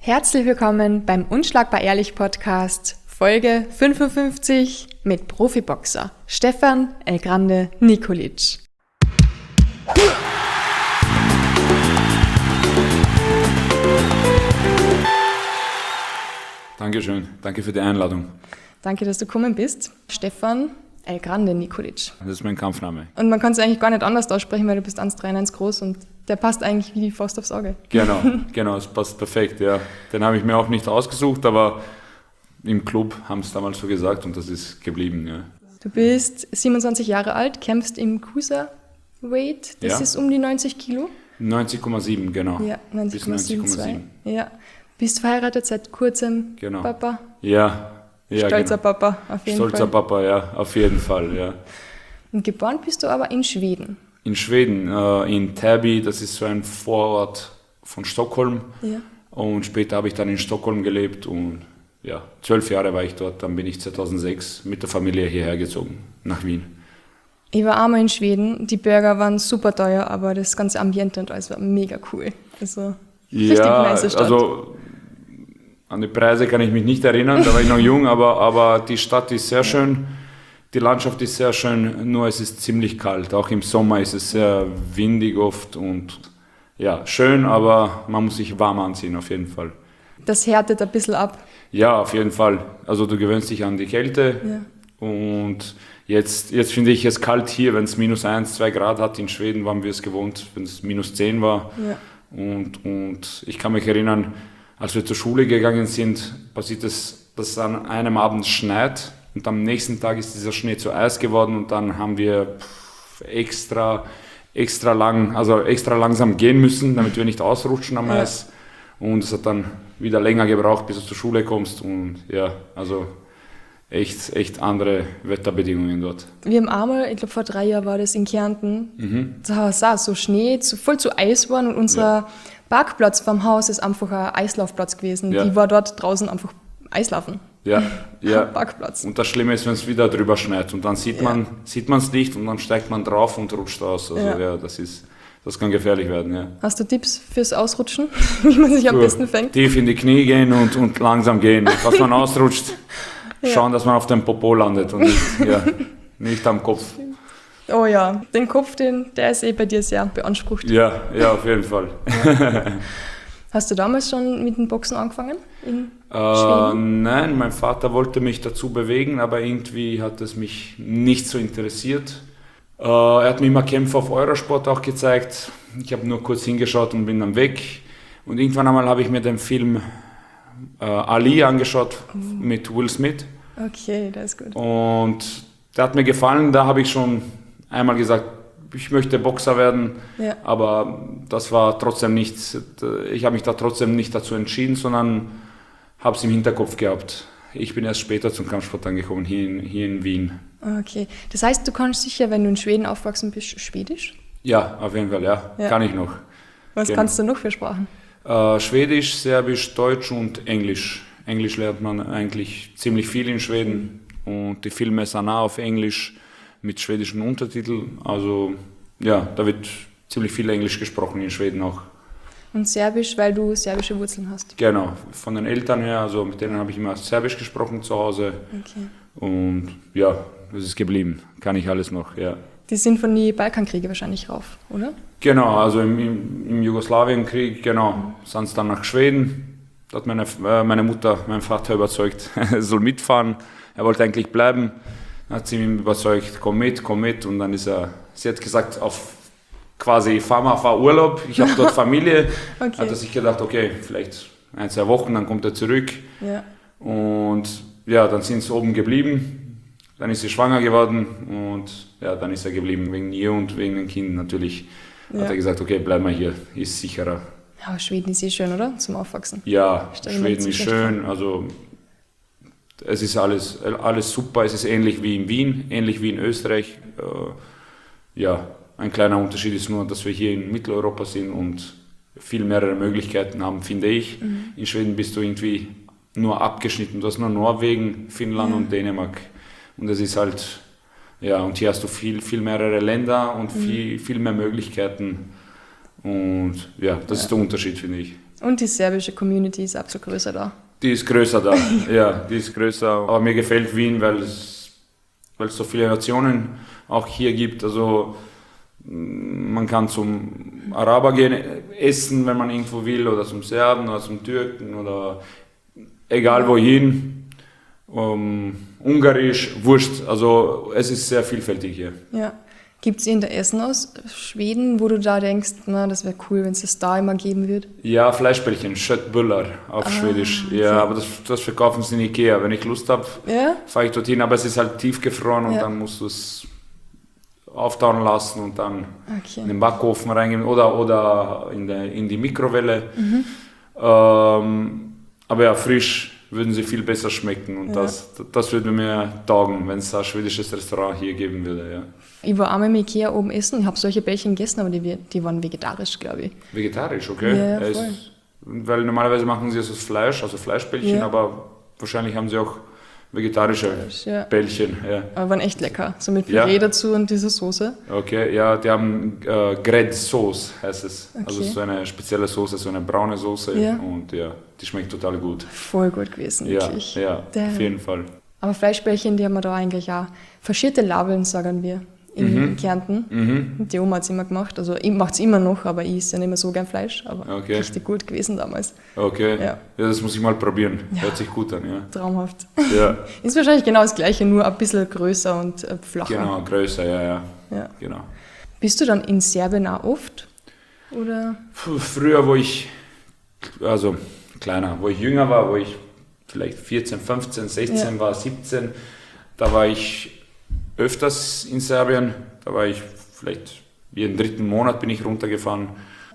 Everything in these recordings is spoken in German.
Herzlich willkommen beim Unschlagbar Ehrlich Podcast, Folge 55 mit Profiboxer Stefan El Grande Nikolic. Dankeschön, danke für die Einladung. Danke, dass du gekommen bist. Stefan El Grande Nikolic. Das ist mein Kampfname. Und man kann es eigentlich gar nicht anders aussprechen, weil du bist 1,93 groß und der passt eigentlich wie die Faust aufs Auge. Genau, es passt perfekt, ja. Den habe ich mir auch nicht ausgesucht, aber im Club haben es damals so gesagt und das ist geblieben, ja. Du bist 27 Jahre alt, kämpfst im Cruiserweight, das ist um die 90 Kilo. 90,7, genau. Ja, bis 90,7. Ja. Bist verheiratet seit kurzem, genau. Papa? Ja, Stolzer genau. Papa, auf jeden Fall. Stolzer Papa, ja, auf jeden Fall, ja. Und geboren bist du aber in Schweden. In Schweden, in Täby, das ist so ein Vorort von Stockholm. Ja. Und später habe ich dann in Stockholm gelebt und ja, 12 Jahre war ich dort. Dann bin ich 2006 mit der Familie hierher gezogen, nach Wien. Ich war einmal in Schweden, die Burger waren super teuer, aber das ganze Ambiente und alles war mega cool. Also richtig nice Stadt. Also an die Preise kann ich mich nicht erinnern, da war ich noch jung, aber die Stadt ist sehr schön. Die Landschaft ist sehr schön, nur es ist ziemlich kalt. Auch im Sommer ist es sehr windig oft und ja, schön, aber man muss sich warm anziehen, auf jeden Fall. Das härtet ein bisschen ab. Ja, auf jeden Fall. Also du gewöhnst dich an die Kälte und jetzt finde ich es kalt hier, wenn es minus 1, 2 Grad hat. In Schweden waren wir es gewohnt, wenn es minus 10 war. Ja. Und ich kann mich erinnern, als wir zur Schule gegangen sind, passiert es, dass an einem Abend schneit. Und am nächsten Tag ist dieser Schnee zu Eis geworden und dann haben wir extra langsam gehen müssen, damit wir nicht ausrutschen am Eis. Und es hat dann wieder länger gebraucht, bis du zur Schule kommst. Und ja, also echt andere Wetterbedingungen dort. Wir haben einmal, ich glaube vor 3 Jahren war das in Kärnten, da war es auch so Schnee, voll zu Eis waren und unser Parkplatz vom Haus ist einfach ein Eislaufplatz gewesen. Ja. Die war dort draußen einfach Eislaufen. Ja. Parkplatz. Und das Schlimme ist, wenn es wieder drüber schneit und dann sieht man es nicht und dann steigt man drauf und rutscht aus. Also das kann gefährlich werden. Ja. Hast du Tipps fürs Ausrutschen, wie man sich am besten fängt? Tief in die Knie gehen und langsam gehen. Dass man ausrutscht, schauen, dass man auf dem Popo landet und nicht am Kopf. Oh ja, den Kopf, der ist bei dir sehr beansprucht. Ja, auf jeden Fall. Ja. Hast du damals schon mit dem Boxen angefangen in Schweden? Nein, mein Vater wollte mich dazu bewegen, aber irgendwie hat es mich nicht so interessiert. Er hat mir immer Kämpfe auf Eurosport auch gezeigt. Ich habe nur kurz hingeschaut und bin dann weg. Und irgendwann einmal habe ich mir den Film Ali angeschaut mit Will Smith. Okay, das ist gut. Und der hat mir gefallen. Da habe ich schon einmal gesagt, ich möchte Boxer werden, aber das war trotzdem nichts. Ich habe mich da trotzdem nicht dazu entschieden, sondern habe es im Hinterkopf gehabt. Ich bin erst später zum Kampfsport angekommen, hier in Wien. Okay, das heißt, du kannst sicher, wenn du in Schweden aufgewachsen bist, Schwedisch? Ja, auf jeden Fall, ja. Kann ich noch. Was kannst du noch für Sprachen? Schwedisch, Serbisch, Deutsch und Englisch. Englisch lernt man eigentlich ziemlich viel in Schweden und die Filme sind auch auf Englisch mit schwedischen Untertiteln. Also ja, da wird ziemlich viel Englisch gesprochen in Schweden auch. Und Serbisch, weil du serbische Wurzeln hast? Genau, von den Eltern her, also mit denen habe ich immer Serbisch gesprochen zu Hause. Okay. Und ja, das ist geblieben, kann ich alles noch, ja. Die sind von den Balkankriegen wahrscheinlich rauf, oder? Genau, also im Jugoslawienkrieg, sind es dann nach Schweden. Da hat meine Mutter, mein Vater überzeugt, er soll mitfahren. Er wollte eigentlich bleiben. Dann hat sie ihn überzeugt, komm mit. Und dann sie hat gesagt, fahr Urlaub, ich habe dort Familie. Okay. Hat er sich gedacht, okay, vielleicht 1, 2 Wochen, dann kommt er zurück. Ja. Und ja, dann sind sie oben geblieben. Dann ist sie schwanger geworden und ja, dann ist er geblieben wegen ihr und wegen den Kindern natürlich. Hat er gesagt, okay, bleib mal hier, ist sicherer. Ja, Schweden ist schön, oder? Zum Aufwachsen. Ja, Schweden ist schön, also es ist alles super, es ist ähnlich wie in Wien, ähnlich wie in Österreich. Ein kleiner Unterschied ist nur, dass wir hier in Mitteleuropa sind und viel mehrere Möglichkeiten haben, finde ich. In Schweden bist du irgendwie nur abgeschnitten, du hast nur Norwegen, Finnland und Dänemark. Und es ist halt, und hier hast du viel mehrere Länder und viel mehr Möglichkeiten. Und das ist der Unterschied, finde ich. Und die serbische Community ist absolut größer da. Die ist größer da, ja, die ist größer. Aber mir gefällt Wien, weil es so viele Nationen auch hier gibt. Also man kann zum Araber gehen, essen, wenn man irgendwo will, oder zum Serben oder zum Türken oder egal wohin. Ungarisch, wurscht. Also es ist sehr vielfältig hier. Ja. Gibt es irgendein Essen aus Schweden, wo du da denkst, na, das wäre cool, wenn es das da immer geben wird? Ja, Fleischbällchen, Köttbullar auf Schwedisch. Ja, okay. Aber das verkaufen sie in Ikea. Wenn ich Lust habe, fahre ich dorthin. Aber es ist halt tiefgefroren und dann musst du es auftauen lassen und dann in den Backofen reingeben oder in die Mikrowelle. Aber ja, frisch würden sie viel besser schmecken und das würde mir taugen, wenn es ein schwedisches Restaurant hier geben würde. Ja. Ich war einmal im Ikea oben essen, ich habe solche Bällchen gegessen, aber die waren vegetarisch, glaube ich. Vegetarisch, okay. Ja, voll. Weil normalerweise machen sie es aus Fleisch, also Fleischbällchen, aber wahrscheinlich haben sie auch vegetarische Bällchen. Ja. Aber waren echt lecker, so mit Püree dazu und diese Soße. Okay, ja, die haben Grädsoße, heißt es. Okay. Also so eine spezielle Soße, so eine braune Soße und die schmeckt total gut. Voll gut gewesen, wirklich. Ja, auf jeden Fall. Aber Fleischbällchen, die haben wir da eigentlich auch verschierte Labeln, sagen wir, in Kärnten. Die Oma hat es immer gemacht, also ich mache es immer noch, aber ich esse ja nicht mehr so gern Fleisch, aber richtig gut gewesen damals. Okay, ja, das muss ich mal probieren, hört sich gut an. Ja. Traumhaft. Ja. Ist wahrscheinlich genau das Gleiche, nur ein bisschen größer und flacher. Genau, größer, ja. Genau. Bist du dann in Serbien auch oft? Oder? Früher, wo ich jünger war, wo ich vielleicht 14, 15, 16 war, 17, da war ich öfters in Serbien. Da war ich vielleicht jeden 3. Monat bin ich runtergefahren.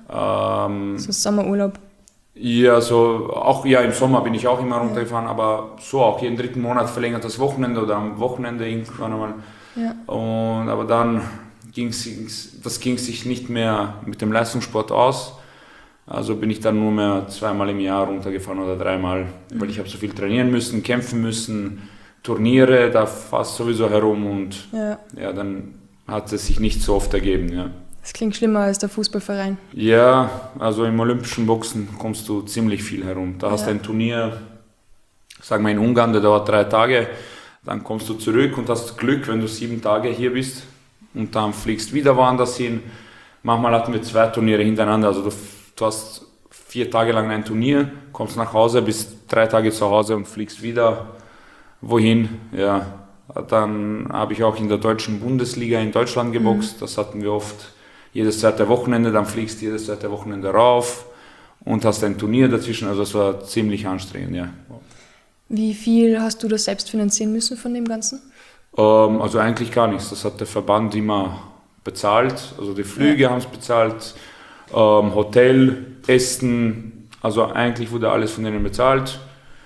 So Sommerurlaub? Ja, so auch im Sommer bin ich auch immer runtergefahren, aber so auch jeden 3. Monat verlängertes Wochenende oder am Wochenende irgendwann einmal. Ja. Aber dann ging sich nicht mehr mit dem Leistungssport aus. Also bin ich dann nur mehr 2-mal im Jahr runtergefahren oder 3-mal, weil ich habe so viel trainieren müssen, kämpfen müssen, Turniere, da fast sowieso herum und dann hat es sich nicht so oft ergeben. Ja. Das klingt schlimmer als der Fußballverein. Ja, also im olympischen Boxen kommst du ziemlich viel herum. Da hast du ein Turnier, sagen wir in Ungarn, der dauert 3 Tage, dann kommst du zurück und hast Glück, wenn du 7 Tage hier bist und dann fliegst wieder woanders hin. Manchmal hatten wir 2 Turniere hintereinander, also du hast 4 Tage lang ein Turnier, kommst nach Hause, bist 3 Tage zu Hause und fliegst wieder wohin. Ja, dann habe ich auch in der deutschen Bundesliga in Deutschland geboxt. Das hatten wir oft jedes 2. Wochenende, dann fliegst du jedes 2. Wochenende rauf und hast ein Turnier dazwischen. Also es war ziemlich anstrengend, ja. Wie viel hast du das selbst finanzieren müssen von dem Ganzen? Also eigentlich gar nichts. Das hat der Verband immer bezahlt. Also die Flüge haben es bezahlt. Hotel, Essen, also eigentlich wurde alles von denen bezahlt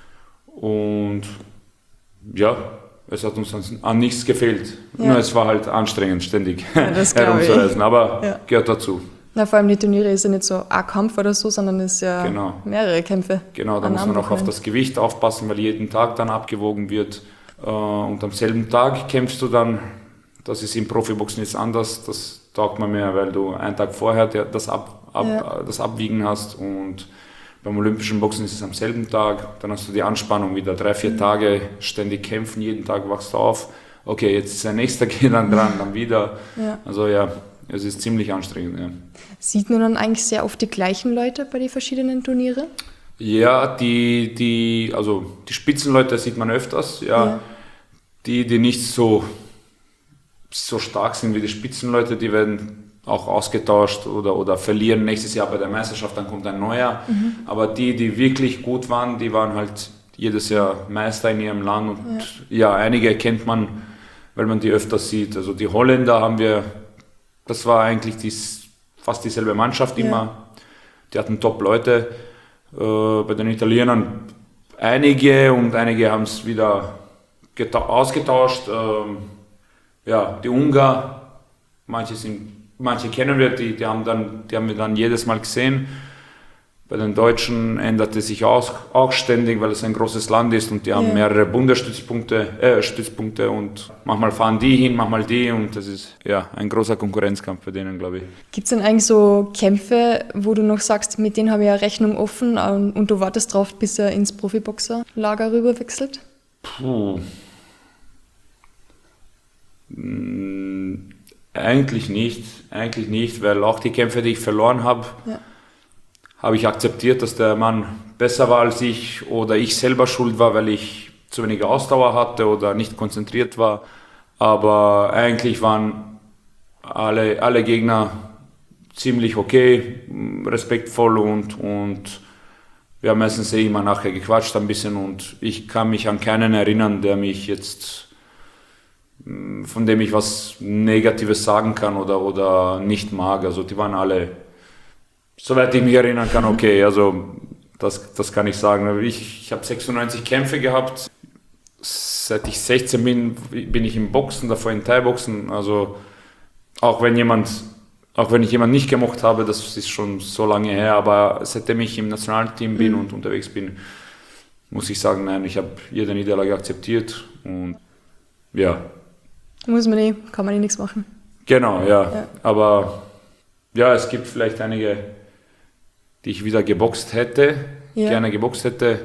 und ja, es hat uns an nichts gefehlt. Nur es war halt anstrengend, ständig herumzureisen, aber gehört dazu. Na, vor allem die Turniere ist ja nicht so ein Kampf oder so, sondern es ist ja mehrere Kämpfe. Genau, da muss man auch auf das Gewicht aufpassen, weil jeden Tag dann abgewogen wird und am selben Tag kämpfst du dann. Das ist im Profiboxen jetzt anders, das taugt man mehr, weil du einen Tag vorher das Abwiegen hast und beim olympischen Boxen ist es am selben Tag, dann hast du die Anspannung wieder 3-4 Tage ständig kämpfen, jeden Tag wachst du auf, okay, jetzt ist der nächste, geht dann dran, dann wieder, also es ist ziemlich anstrengend. Ja. Sieht man dann eigentlich sehr oft die gleichen Leute bei den verschiedenen Turnieren? Ja, die Spitzenleute sieht man öfters, die nicht so stark sind wie die Spitzenleute, die werden auch ausgetauscht oder verlieren nächstes Jahr bei der Meisterschaft, dann kommt ein neuer. Aber die wirklich gut waren, die waren halt jedes Jahr Meister in ihrem Land und einige kennt man, weil man die öfters sieht. Also die Holländer haben wir, das war eigentlich fast dieselbe Mannschaft immer, die hatten Top-Leute. Bei den Italienern einige haben es wieder ausgetauscht. Die Ungarn, manche kennen wir, die haben wir dann jedes Mal gesehen. Bei den Deutschen änderte sich auch ständig, weil es ein großes Land ist und die haben mehrere Bundesstützpunkte und manchmal fahren die hin, manchmal die und das ist ein großer Konkurrenzkampf bei denen, glaube ich. Gibt es denn eigentlich so Kämpfe, wo du noch sagst, mit denen habe ich eine Rechnung offen und du wartest drauf, bis er ins Profiboxerlager rüber wechselt? Eigentlich nicht, weil auch die Kämpfe, die ich verloren habe, habe ich akzeptiert, dass der Mann besser war als ich oder ich selber schuld war, weil ich zu wenig Ausdauer hatte oder nicht konzentriert war. Aber eigentlich waren alle Gegner ziemlich okay, respektvoll und wir haben meistens immer nachher gequatscht ein bisschen und ich kann mich an keinen erinnern, von dem ich was Negatives sagen kann oder nicht mag. Also die waren alle, soweit ich mich erinnern kann, okay. Also das kann ich sagen. Ich habe 96 Kämpfe gehabt. Seit ich 16 bin ich im Boxen, davor in Thai-Boxen. Also auch wenn ich jemanden nicht gemocht habe, das ist schon so lange her, aber seitdem ich im Nationalteam bin und unterwegs bin, muss ich sagen, nein, ich habe jede Niederlage akzeptiert und Muss man kann man nichts machen. Genau, ja. Aber es gibt vielleicht einige, die ich wieder gerne geboxt hätte.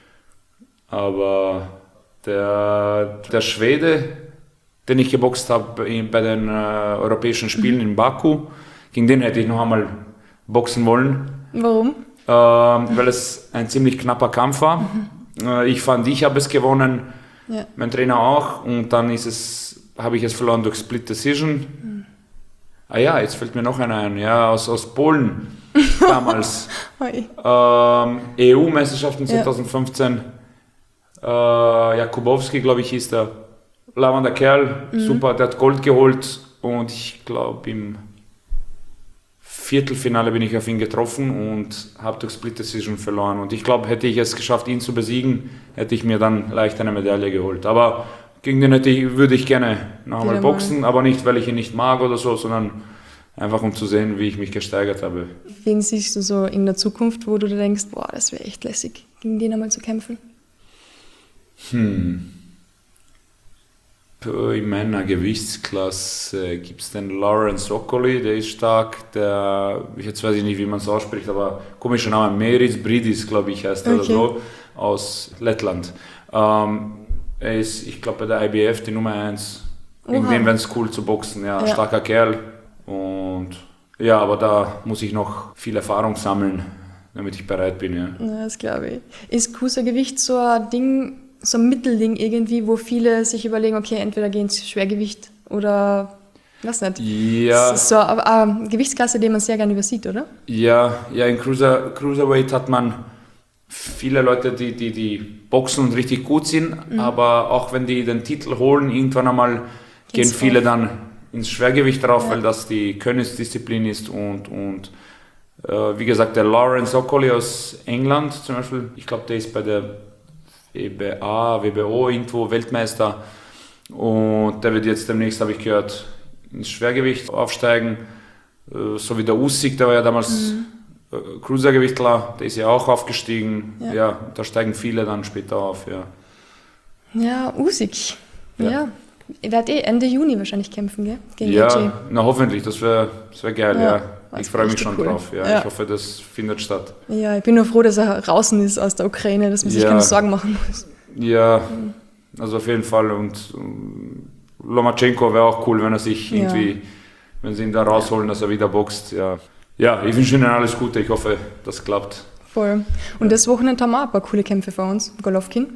Aber der Schwede, den ich geboxt habe bei den Europäischen Spielen in Baku, gegen den hätte ich noch einmal boxen wollen. Warum? Weil es ein ziemlich knapper Kampf war. Ich fand, ich habe es gewonnen, mein Trainer auch. Und dann habe ich es verloren durch Split Decision. Jetzt fällt mir noch einer ein, aus Polen damals. EU-Meisterschaften 2015. Jakubowski, glaube ich, hieß der. Lavender Kerl, super, der hat Gold geholt und ich glaube im Viertelfinale bin ich auf ihn getroffen und habe durch Split Decision verloren. Und ich glaube, hätte ich es geschafft, ihn zu besiegen, hätte ich mir dann leicht eine Medaille geholt. Aber gegen den würde ich gerne noch einmal boxen, aber nicht, weil ich ihn nicht mag oder so, sondern einfach um zu sehen, wie ich mich gesteigert habe. Wen siehst du so in der Zukunft, wo du dir denkst, das wäre echt lässig, gegen den einmal zu kämpfen? In meiner Gewichtsklasse gibt es den Lawrence Okolie, der ist stark, jetzt weiß ich nicht, wie man es ausspricht, aber komischer Name, Meris Bridis, glaube ich, heißt er oder so, aus Lettland. Er ist, ich glaube, bei der IBF die Nummer 1. Gegen den wäre es cool zu boxen, starker Kerl. Und aber da muss ich noch viel Erfahrung sammeln, damit ich bereit bin. Ja, das glaube ich. Ist Cruisergewicht so ein Ding, so ein Mittelding irgendwie, wo viele sich überlegen, okay, entweder gehen ins Schwergewicht oder was nicht. Ja. Das ist so eine Gewichtsklasse, die man sehr gerne übersieht, oder? Ja, in Cruiserweight hat man viele Leute, die boxen und richtig gut sind, aber auch wenn die den Titel holen, irgendwann einmal gehen viele dann ins Schwergewicht drauf, weil das die Königsdisziplin ist und wie gesagt, der Lawrence Okolie aus England zum Beispiel, ich glaube, der ist bei der WBO irgendwo Weltmeister und der wird jetzt demnächst, habe ich gehört, ins Schwergewicht aufsteigen, so wie der Usyk, der war ja damals Cruisergewichtler, der ist ja auch aufgestiegen, da steigen viele dann später auf, Ja, Usyk, Er wird Ende Juni wahrscheinlich kämpfen, gell? Gegen AJ. Na hoffentlich, das wär geil, Ich freue mich schon drauf, Ich hoffe, das findet statt. Ja, ich bin nur froh, dass er draußen ist aus der Ukraine, dass man sich keine Sorgen machen muss. Ja, also auf jeden Fall und Lomachenko wäre auch cool, wenn er sich irgendwie, wenn sie ihn da rausholen, dass er wieder boxt, Ja, ich wünsche Ihnen alles Gute, ich hoffe, das klappt. Voll. Und das Wochenende haben wir auch ein paar coole Kämpfe vor uns. Golovkin,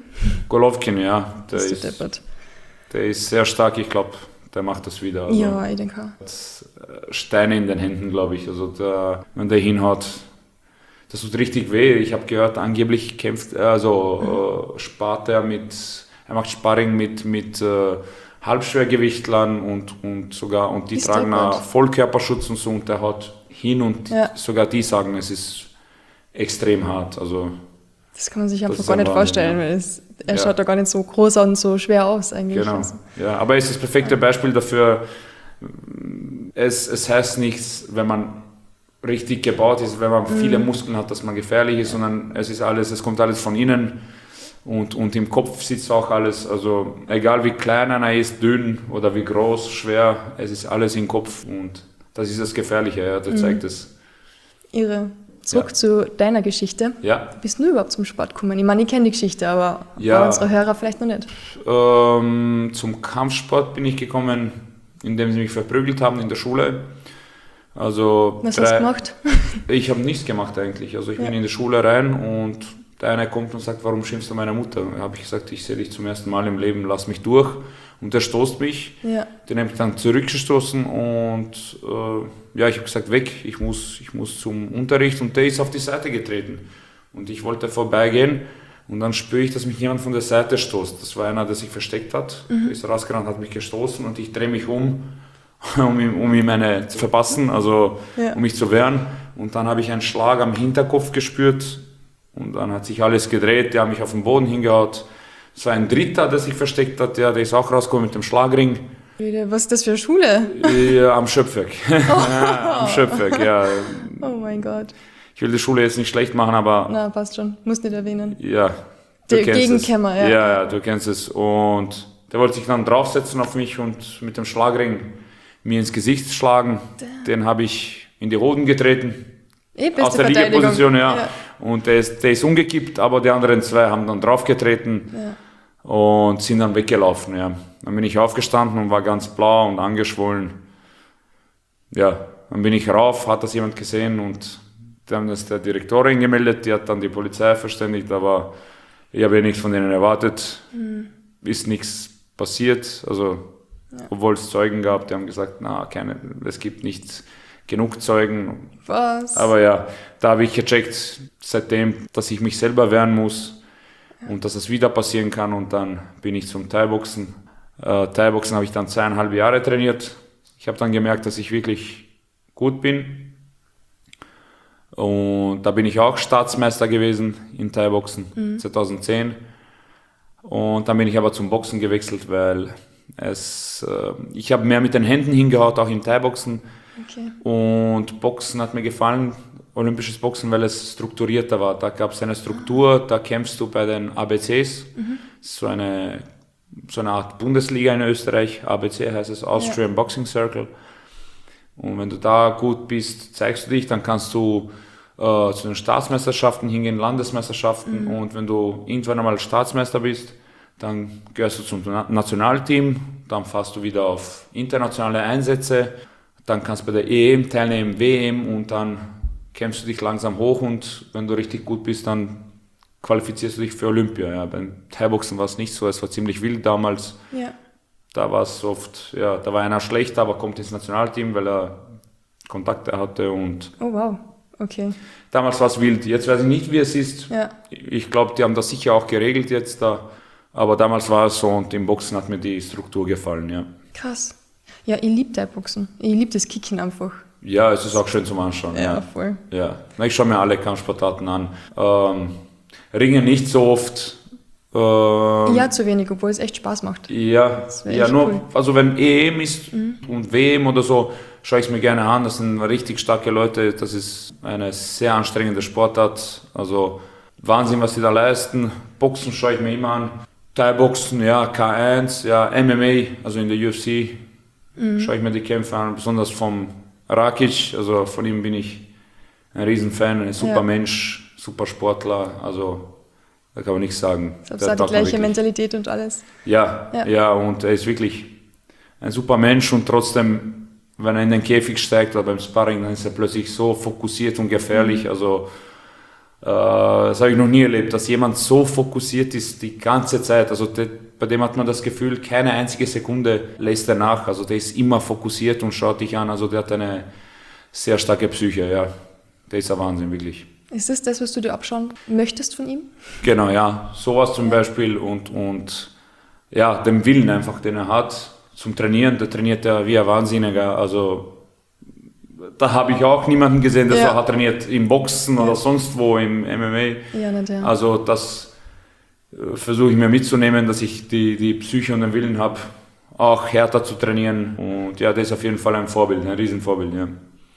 der ist sehr stark, ich glaube, der macht das wieder. Also, ich denke auch. Steine in den Händen, glaube ich. Also wenn der hinhaut, das tut richtig weh. Ich habe gehört, angeblich spart er macht Sparring mit Halbschwergewichtlern und die tragen Vollkörperschutz und so und der haut hin und sogar die sagen, es ist extrem hart. Also, das kann man sich einfach gar nicht vorstellen, weil er schaut da gar nicht so groß und so schwer aus eigentlich. Genau, aber es ist das perfekte Beispiel dafür, es heißt nichts, wenn man richtig gebaut ist, wenn man viele Muskeln hat, dass man gefährlich ist, sondern es kommt alles von innen und im Kopf sitzt auch alles, also egal wie klein einer ist, dünn oder wie groß, schwer, es ist alles im Kopf und das ist das Gefährliche, ja, das zeigt es. Irre. Zurück zu deiner Geschichte. Ja. Wie bist du überhaupt zum Sport gekommen? Ich meine, ich kenne die Geschichte, aber unsere Hörer vielleicht noch nicht. Zum Kampfsport bin ich gekommen, indem sie mich verprügelt haben in der Schule. Also was hast du gemacht? Ich habe nichts gemacht eigentlich. Also ich bin in die Schule rein und der eine kommt und sagt, warum schimpfst du meine Mutter? Da habe ich gesagt, ich sehe dich zum ersten Mal im Leben, lass mich durch. Und der stoßt mich. Ja. Den habe ich dann zurückgestoßen und ich habe gesagt, weg, ich muss zum Unterricht und der ist auf die Seite getreten. Und ich wollte vorbeigehen und dann spüre ich, dass mich jemand von der Seite stoßt. Das war einer, der sich versteckt hat. Der ist rausgerannt, hat mich gestoßen und ich drehe mich um ihm eine zu verpassen, also um mich zu wehren. Und dann habe ich einen Schlag am Hinterkopf gespürt und dann hat sich alles gedreht, der hat mich auf den Boden hingehaut. Es war ein Dritter, der sich versteckt hat, der ist auch rausgekommen mit dem Schlagring. Was ist das für eine Schule? Ja, am Schöpfwerk. Ja, am Schöpfwerk, ja. Oh mein Gott. Ich will die Schule jetzt nicht schlecht machen, aber... Na, passt schon. Muss nicht erwähnen. Ja, der Gegenkämmer, ja. Ja, du kennst es. Und der wollte sich dann draufsetzen auf mich und mit dem Schlagring mir ins Gesicht schlagen. Den habe ich in die Hoden getreten. Aus der Liegeposition, ja. Und der ist umgekippt, aber die anderen zwei haben dann draufgetreten und sind dann weggelaufen. Ja. Dann bin ich aufgestanden und war ganz blau und angeschwollen. Ja, dann bin ich rauf, hat das jemand gesehen und dann ist der Direktorin gemeldet, die hat dann die Polizei verständigt, aber ich habe nichts von denen erwartet. Ist nichts passiert, also obwohl es Zeugen gab, die haben gesagt, es gibt nicht genug Zeugen. Was? Aber ja, da habe ich gecheckt seitdem, dass ich mich selber wehren muss und dass es wieder passieren kann und dann bin ich zum Thai-Boxen. Thai-Boxen habe ich dann 2,5 Jahre trainiert. Ich habe dann gemerkt, dass ich wirklich gut bin und da bin ich auch Staatsmeister gewesen in Thai-Boxen 2010 und dann bin ich aber zum Boxen gewechselt, weil ich habe mehr mit den Händen hingehaut, auch im Thai-Boxen. Okay. Und Boxen hat mir gefallen, olympisches Boxen, weil es strukturierter war. Da gab es eine Struktur, da kämpfst du bei den ABCs. So eine Art Bundesliga in Österreich, ABC heißt es, Austrian Boxing Circle. Und wenn du da gut bist, zeigst du dich, dann kannst du zu den Staatsmeisterschaften hingehen, Landesmeisterschaften. Und wenn du irgendwann einmal Staatsmeister bist, dann gehörst du zum Nationalteam, dann fährst du wieder auf internationale Einsätze, dann kannst du bei der EM teilnehmen, WM und dann kämpfst du dich langsam hoch und wenn du richtig gut bist, dann qualifizierst du dich für Olympia. Ja. Beim Thai-Boxen war es nicht so, es war ziemlich wild damals. Ja. Da war es oft, da war einer schlecht, aber kommt ins Nationalteam, weil er Kontakte hatte und... Oh wow, okay. Damals war es wild, jetzt weiß ich nicht, wie es ist. Ja. Ich glaube, die haben das sicher auch geregelt jetzt da. Aber damals war es so und im Boxen hat mir die Struktur gefallen, ja. Krass. Ja, ich liebe Thai-Boxen. Ich liebe das Kicken einfach. Ja, es ist auch schön zum Anschauen. Ja, voll. Ja. Ich schaue mir alle Kampfsportarten an. Ringen nicht so oft. Ja, zu wenig, obwohl es echt Spaß macht. Ja, nur, cool. Also wenn EM ist und WM oder so, schaue ich es mir gerne an. Das sind richtig starke Leute. Das ist eine sehr anstrengende Sportart. Also Wahnsinn, was die da leisten. Boxen schaue ich mir immer an. Thai-Boxen, ja, K1, ja, MMA, also in der UFC schaue ich mir die Kämpfe an, besonders vom Rakic, also von ihm bin ich ein Riesenfan, ein super Mensch, super Sportler, also da kann man nichts sagen. Ich glaube, es hat die gleiche Mentalität und alles. Ja, und er ist wirklich ein super Mensch und trotzdem, wenn er in den Käfig steigt oder beim Sparring, dann ist er plötzlich so fokussiert und gefährlich, also das habe ich noch nie erlebt, dass jemand so fokussiert ist die ganze Zeit. Also bei dem hat man das Gefühl, keine einzige Sekunde lässt er nach. Also der ist immer fokussiert und schaut dich an. Also der hat eine sehr starke Psyche, ja. Der ist ein Wahnsinn, wirklich. Ist das, was du dir abschauen möchtest von ihm? Genau, ja. Sowas zum Beispiel und ja, den Willen einfach, den er hat zum Trainieren. Der trainiert ja wie ein Wahnsinniger. Also da habe ich auch niemanden gesehen, der so hat trainiert im Boxen oder sonst wo im MMA. Ja, nicht, ja. Also das versuche ich mir mitzunehmen, dass ich die Psyche und den Willen habe, auch härter zu trainieren. Und ja, das ist auf jeden Fall ein Vorbild, ein Riesenvorbild. Ja.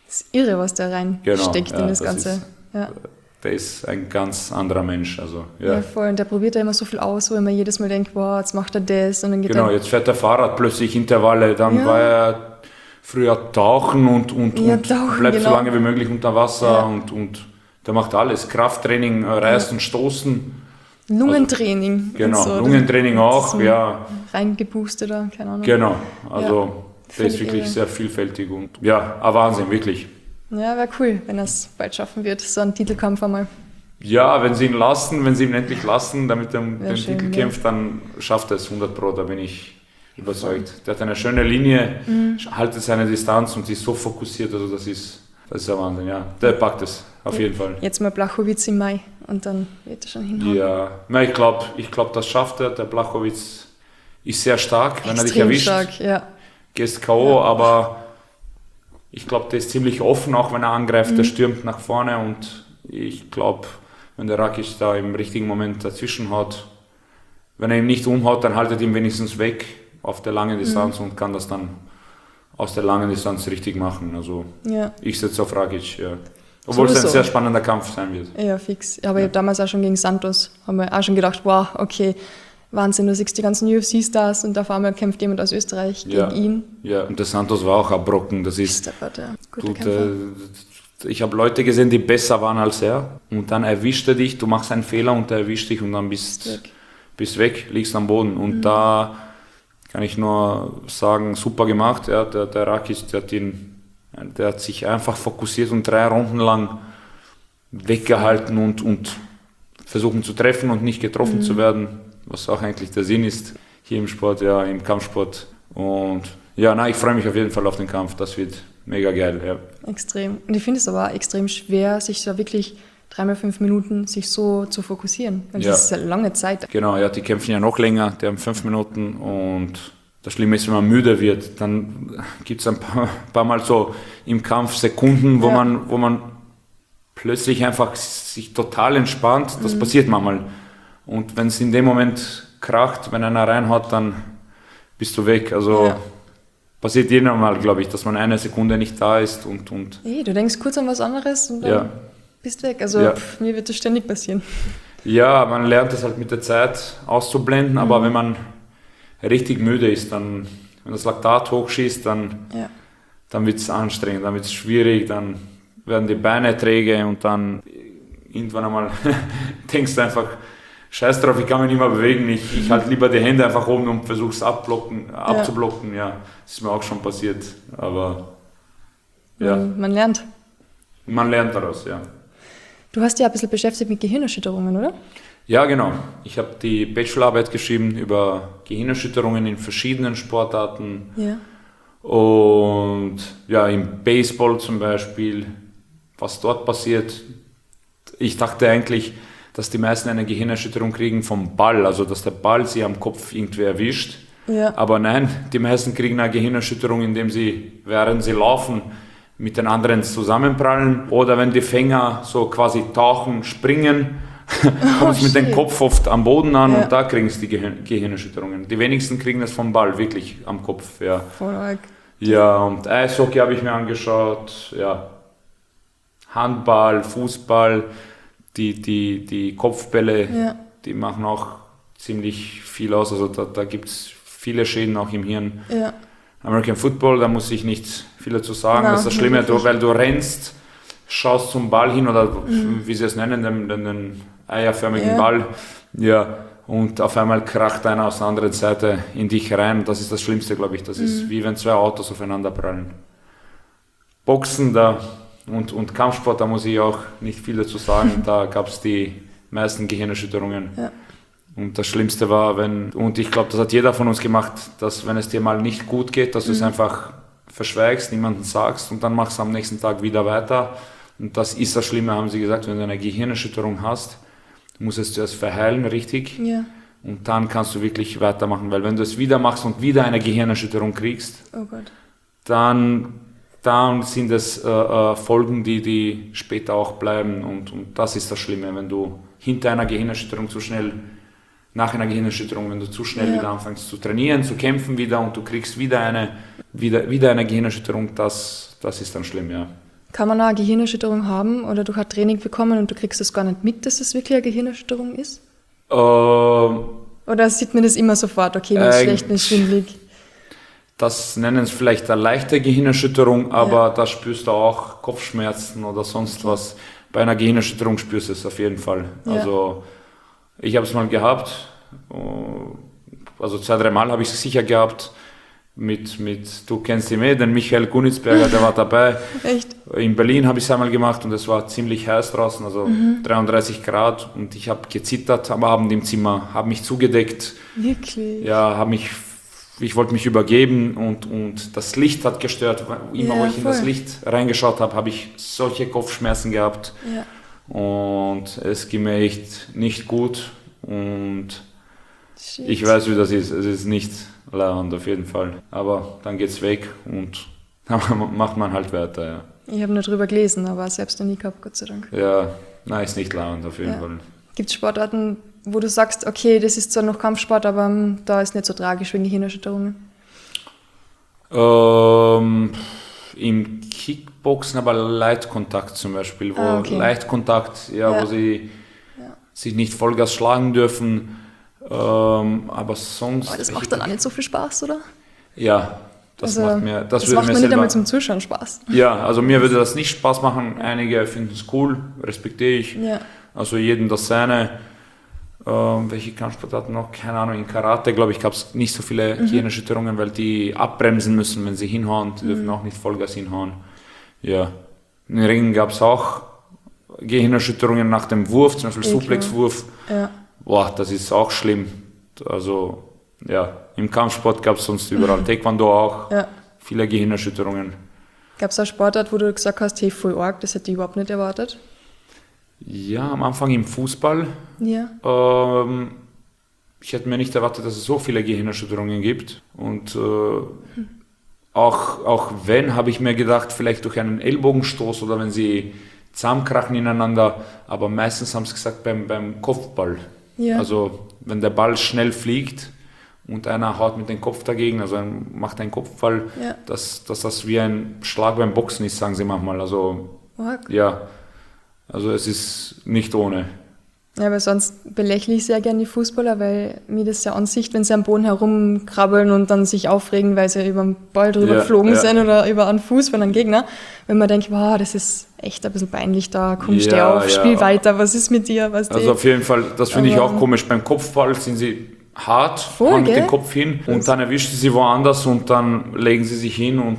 Das ist irre, was da reinsteckt in das Ganze. Der ist ein ganz anderer Mensch. Also, ja, voll. Und der probiert ja immer so viel aus, wo immer jedes Mal denkt, wow, jetzt macht er das. Und dann geht jetzt fährt der Fahrrad plötzlich Intervalle. Dann war er früher tauchen und bleibt so lange wie möglich unter Wasser. Und der macht alles. Krafttraining, Reißen und Stoßen. Lungentraining. Also, Lungentraining auch, so reingepustet oder keine Ahnung. Genau, also der ist wirklich sehr vielfältig und ein Wahnsinn, wirklich. Ja, wäre cool, wenn er es bald schaffen wird, so einen Titelkampf einmal. Ja, wenn sie ihn endlich lassen, damit er um den Titel kämpft, dann schafft er es 100%, da bin ich überzeugt. Der hat eine schöne Linie, haltet seine Distanz und ist so fokussiert, also das ist der Wahnsinn, ja. Der packt es, auf jeden Fall. Jetzt mal Blachowicz im Mai und dann wird er schon hinhauen. Ja, ich glaube, das schafft er. Der Blachowicz ist sehr stark, wenn er dich erwischt. Stark, ja. Gehst K.O., aber ich glaube, der ist ziemlich offen, auch wenn er angreift, der stürmt nach vorne und ich glaube, wenn der Rakic da im richtigen Moment dazwischen haut, wenn er ihn nicht umhaut, dann haltet ihn wenigstens weg auf der langen Distanz und kann das dann aus der langen Distanz richtig machen. Also ich setze auf Rakic, obwohl es ein sehr spannender Kampf sein wird. Ja, fix. Aber ich habe damals auch schon gegen Santos, haben wir auch schon gedacht, wow, okay, Wahnsinn, du siehst die ganzen UFC-Stars und auf einmal kämpft jemand aus Österreich gegen ihn. Ja, und der Santos war auch ein Brocken. Das ist ich habe Leute gesehen, die besser waren als er und dann erwischt er dich, du machst einen Fehler und er erwischt dich und dann bist weg, liegst am Boden. Und da kann ich nur sagen, super gemacht. Ja, der Rakic, der hat sich einfach fokussiert und 3 Runden lang weggehalten und versuchen zu treffen und nicht getroffen zu werden. Was auch eigentlich der Sinn ist hier im Sport, im Kampfsport. Und ich freue mich auf jeden Fall auf den Kampf, das wird mega geil. Ja. Extrem. Und ich finde es aber extrem schwer, sich da wirklich 3x5 Minuten sich so zu fokussieren. Weil das ist eine lange Zeit. Genau, die kämpfen ja noch länger, die haben 5 Minuten und das Schlimme ist, wenn man müde wird, dann gibt es ein paar Mal so im Kampf Sekunden, wo man plötzlich einfach sich total entspannt, das passiert manchmal. Und wenn es in dem Moment kracht, wenn einer reinhaut, dann bist du weg. Also passiert jedem Mal, glaube ich, dass man eine Sekunde nicht da ist und du denkst kurz an was anderes und dann bist weg. Also mir wird das ständig passieren. Ja, man lernt es halt mit der Zeit auszublenden, aber wenn man richtig müde ist, dann, wenn das Laktat hochschießt, dann wird es anstrengend, dann wird es schwierig, dann werden die Beine träge und dann irgendwann einmal denkst du einfach, scheiß drauf, ich kann mich nicht mehr bewegen, ich halte lieber die Hände einfach oben und versuche es abzublocken. Ja, das ist mir auch schon passiert, aber man lernt. Man lernt daraus, ja. Du hast dich ja ein bisschen beschäftigt mit Gehirnerschütterungen, oder? Ja, genau. Ich habe die Bachelorarbeit geschrieben über Gehirnerschütterungen in verschiedenen Sportarten. Ja. Und im Baseball zum Beispiel, was dort passiert. Ich dachte eigentlich, dass die meisten eine Gehirnerschütterung kriegen vom Ball, also dass der Ball sie am Kopf irgendwie erwischt. Ja. Aber nein, die meisten kriegen eine Gehirnerschütterung, indem sie, während sie laufen, mit den anderen zusammenprallen. Oder wenn die Fänger so quasi tauchen, springen, kommt es mit dem Kopf oft am Boden an und da kriegen sie die Gehirnerschütterungen. Die wenigsten kriegen das vom Ball, wirklich am Kopf. Ja, voll arg. Ja, und Eishockey habe ich mir angeschaut, Handball, Fußball, die Kopfbälle, die machen auch ziemlich viel aus, also da gibt es viele Schäden auch im Hirn. Ja. American Football, da muss ich nicht viel dazu sagen, das ist das Schlimme, weil du rennst, schaust zum Ball hin oder wie sie es nennen, den eierförmigen Ball, und auf einmal kracht einer aus der anderen Seite in dich rein, das ist das Schlimmste, glaube ich, das ist wie wenn 2 Autos aufeinander prallen. Boxen und Kampfsport, da muss ich auch nicht viel dazu sagen, da gab es die meisten Gehirnerschütterungen. Ja. Und das Schlimmste war, und ich glaube, das hat jeder von uns gemacht, dass wenn es dir mal nicht gut geht, dass du es einfach verschweigst, niemandem sagst und dann machst du am nächsten Tag wieder weiter. Und das ist das Schlimme, haben sie gesagt, wenn du eine Gehirnerschütterung hast, musst du es zuerst verheilen, richtig? Ja. Und dann kannst du wirklich weitermachen, weil wenn du es wieder machst und wieder eine Gehirnerschütterung kriegst, dann sind es Folgen, die später auch bleiben und das ist das Schlimme, wenn du hinter einer Gehirnerschütterung nach einer Gehirnerschütterung, wenn du zu schnell wieder anfängst zu trainieren, zu kämpfen wieder und du kriegst wieder eine Gehirnerschütterung, das ist dann schlimm, ja. Kann man auch eine Gehirnerschütterung haben oder durch ein Training bekommen und du kriegst das gar nicht mit, dass das wirklich eine Gehirnerschütterung ist? Oder sieht man das immer sofort, okay, mir ist schlecht, mir ist schwindelig? Das nennen sie vielleicht eine leichte Gehirnerschütterung, aber da spürst du auch Kopfschmerzen oder sonst was. Bei einer Gehirnerschütterung spürst du es auf jeden Fall. Ja. Also ich habe es mal gehabt, also 2-3 Mal habe ich es sicher gehabt. Du kennst ihn den Michael Gunitzberger, der war dabei. Echt? In Berlin habe ich es einmal gemacht und es war ziemlich heiß draußen, also 33 Grad und ich habe gezittert am Abend im Zimmer, habe mich zugedeckt. Wirklich? Ja, ich wollte mich übergeben und das Licht hat gestört. Immer, wo ich in das Licht reingeschaut habe, habe ich solche Kopfschmerzen gehabt. Ja. Und es ging mir echt nicht gut und ich weiß, wie das ist. Es ist nicht leibend auf jeden Fall. Aber dann geht's weg und dann macht man halt weiter. Ja. Ich habe nur drüber gelesen, aber selbst noch nie gehabt, Gott sei Dank. Ja, nein, ist nicht leibend auf jeden Fall. Gibt es Sportarten, wo du sagst, okay, das ist zwar noch Kampfsport, aber da ist nicht so tragisch wegen Gehirnerschütterungen? Im Kickboxen aber Leitkontakt zum Beispiel, wo Leichtkontakt, wo sie sich nicht Vollgas schlagen dürfen. Aber sonst... Aber das macht dann auch nicht so viel Spaß, oder? Ja, das macht mir... Das macht mir nicht einmal zum Zuschauen Spaß. Ja, also mir würde das nicht Spaß machen. Einige finden es cool, respektiere ich. Ja. Also jedem das seine. Welche Kampfsportarten noch? Keine Ahnung, in Karate, glaube ich, gab es nicht so viele Gehirnerschütterungen, weil die abbremsen müssen, wenn sie hinhauen. Die dürfen auch nicht Vollgas hinhauen. Ja. In den Ringen gab es auch Gehirnerschütterungen nach dem Wurf, zum Beispiel Suplexwurf. Ja. Boah, das ist auch schlimm. Also, ja, im Kampfsport gab es sonst überall. Taekwondo auch. Ja. Viele Gehirnerschütterungen. Gab es eine Sportart, wo du gesagt hast, hey, voll arg, das hätte ich überhaupt nicht erwartet? Ja, am Anfang im Fußball. Ja. Ich hätte mir nicht erwartet, dass es so viele Gehirnerschütterungen gibt. Und auch wenn, habe ich mir gedacht, vielleicht durch einen Ellbogenstoß oder wenn sie zusammenkrachen ineinander. Aber meistens haben sie gesagt beim Kopfball. Ja. Also wenn der Ball schnell fliegt und einer haut mit dem Kopf dagegen, also macht einen Kopfball, dass das wie ein Schlag beim Boxen ist, sagen sie manchmal. Also also es ist nicht ohne. Ja, aber sonst belächle ich sehr gerne die Fußballer, weil mir das ja an sich, wenn sie am Boden herumkrabbeln und dann sich aufregen, weil sie über den Ball drüber geflogen sind oder über einen Fuß von einem Gegner, wenn man denkt, wow, das ist echt ein bisschen peinlich, da komm, steh auf, spiel weiter, was ist mit dir? Also auf jeden Fall, das finde ich auch komisch, beim Kopfball sind sie hart, hauen mit dem Kopf hin und dann erwischt sie woanders und dann legen sie sich hin und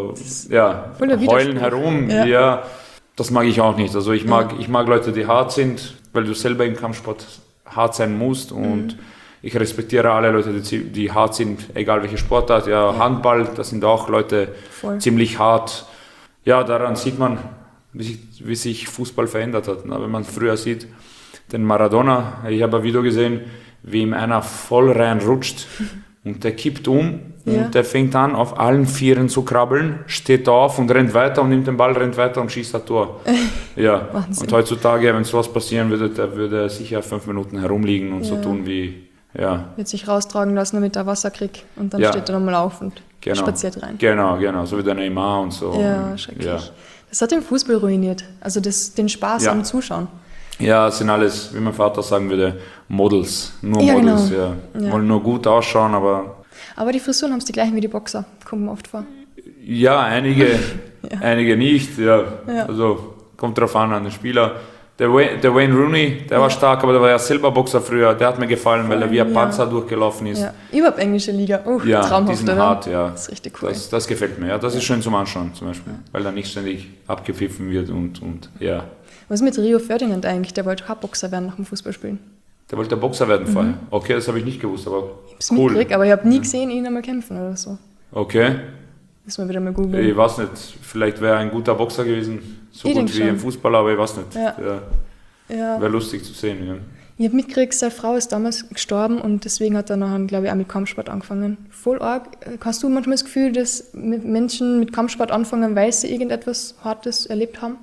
heulen herum. Ja. Das mag ich auch nicht. Also ich mag Leute, die hart sind, weil du selber im Kampfsport hart sein musst und ich respektiere alle Leute, die hart sind, egal welche Sportart. Ja, Handball, das sind auch Leute ziemlich hart. Ja, daran sieht man, wie sich Fußball verändert hat. Wenn man früher sieht, den Maradona, ich habe ein Video gesehen, wie ihm einer voll reinrutscht und der kippt um. Und der fängt an, auf allen Vieren zu krabbeln, steht auf und rennt weiter und nimmt den Ball, rennt weiter und schießt ein Tor. Ja, Wahnsinn. Und heutzutage, wenn sowas passieren würde, der würde sicher 5 Minuten herumliegen und so tun wie, Wird sich raustragen lassen, damit er Wasser kriegt und dann steht er nochmal auf und spaziert rein. Genau, so wie der Neymar und so. Ja, schrecklich. Ja. Das hat den Fußball ruiniert, also den Spaß am Zuschauen. Ja, es sind alles, wie mein Vater sagen würde, Models, nur Models. Genau. Ja. Wollen nur gut ausschauen, aber die Frisuren haben es die gleichen wie die Boxer, kommt mir oft vor. Ja, einige nicht. Ja. Also kommt drauf an den Spieler. Der Wayne Rooney, der war stark, aber der war ja selber Boxer früher. Der hat mir gefallen, weil er wie ein Panzer durchgelaufen ist. Ja. Überhaupt englische Liga. Traumhaft, die sind hart, ja. Das ist richtig cool. Das gefällt mir. Ja. Das ist schön zum Anschauen zum Beispiel, weil da nicht ständig abgepfiffen wird und ja. Was ist mit Rio Ferdinand eigentlich? Der wollte auch Boxer werden nach dem Fußballspielen. Der wollte Boxer werden vorher? Okay, das habe ich nicht gewusst, aber ich habe es mitgekriegt, aber ich habe nie gesehen, ihn einmal kämpfen oder so. Okay. Müssen wir wieder mal googeln. Ich weiß nicht, vielleicht wäre er ein guter Boxer gewesen, so gut wie ein Fußballer, aber ich weiß nicht. Ja. Wäre lustig zu sehen. Ja. Ich habe mitgekriegt, seine Frau ist damals gestorben und deswegen hat er nachher, glaube ich, auch mit Kampfsport angefangen. Voll arg. Hast du manchmal das Gefühl, dass Menschen mit Kampfsport anfangen, weil sie irgendetwas Hartes erlebt haben?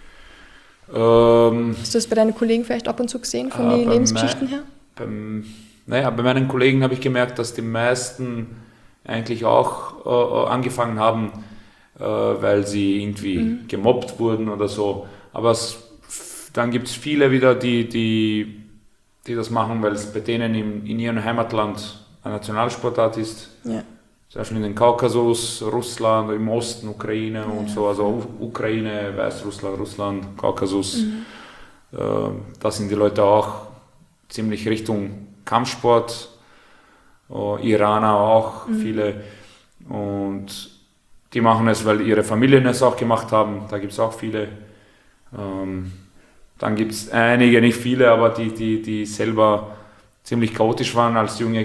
Hast du das bei deinen Kollegen vielleicht ab und zu gesehen, von den Lebensgeschichten her? Bei meinen Kollegen habe ich gemerkt, dass die meisten eigentlich auch angefangen haben, weil sie irgendwie gemobbt wurden oder so. Aber dann gibt es viele wieder, die das machen, weil es bei denen in ihrem Heimatland eine Nationalsportart ist. Ja. Zum Beispiel in den Kaukasus, Russland, im Osten, Ukraine und so. Also Ukraine, Weißrussland, Kaukasus. Da sind die Leute auch ziemlich Richtung Kampfsport. Iraner auch, viele. Und die machen es, weil ihre Familien es auch gemacht haben. Da gibt es auch viele. Dann gibt es einige, nicht viele, aber die selber ziemlich chaotisch waren als junge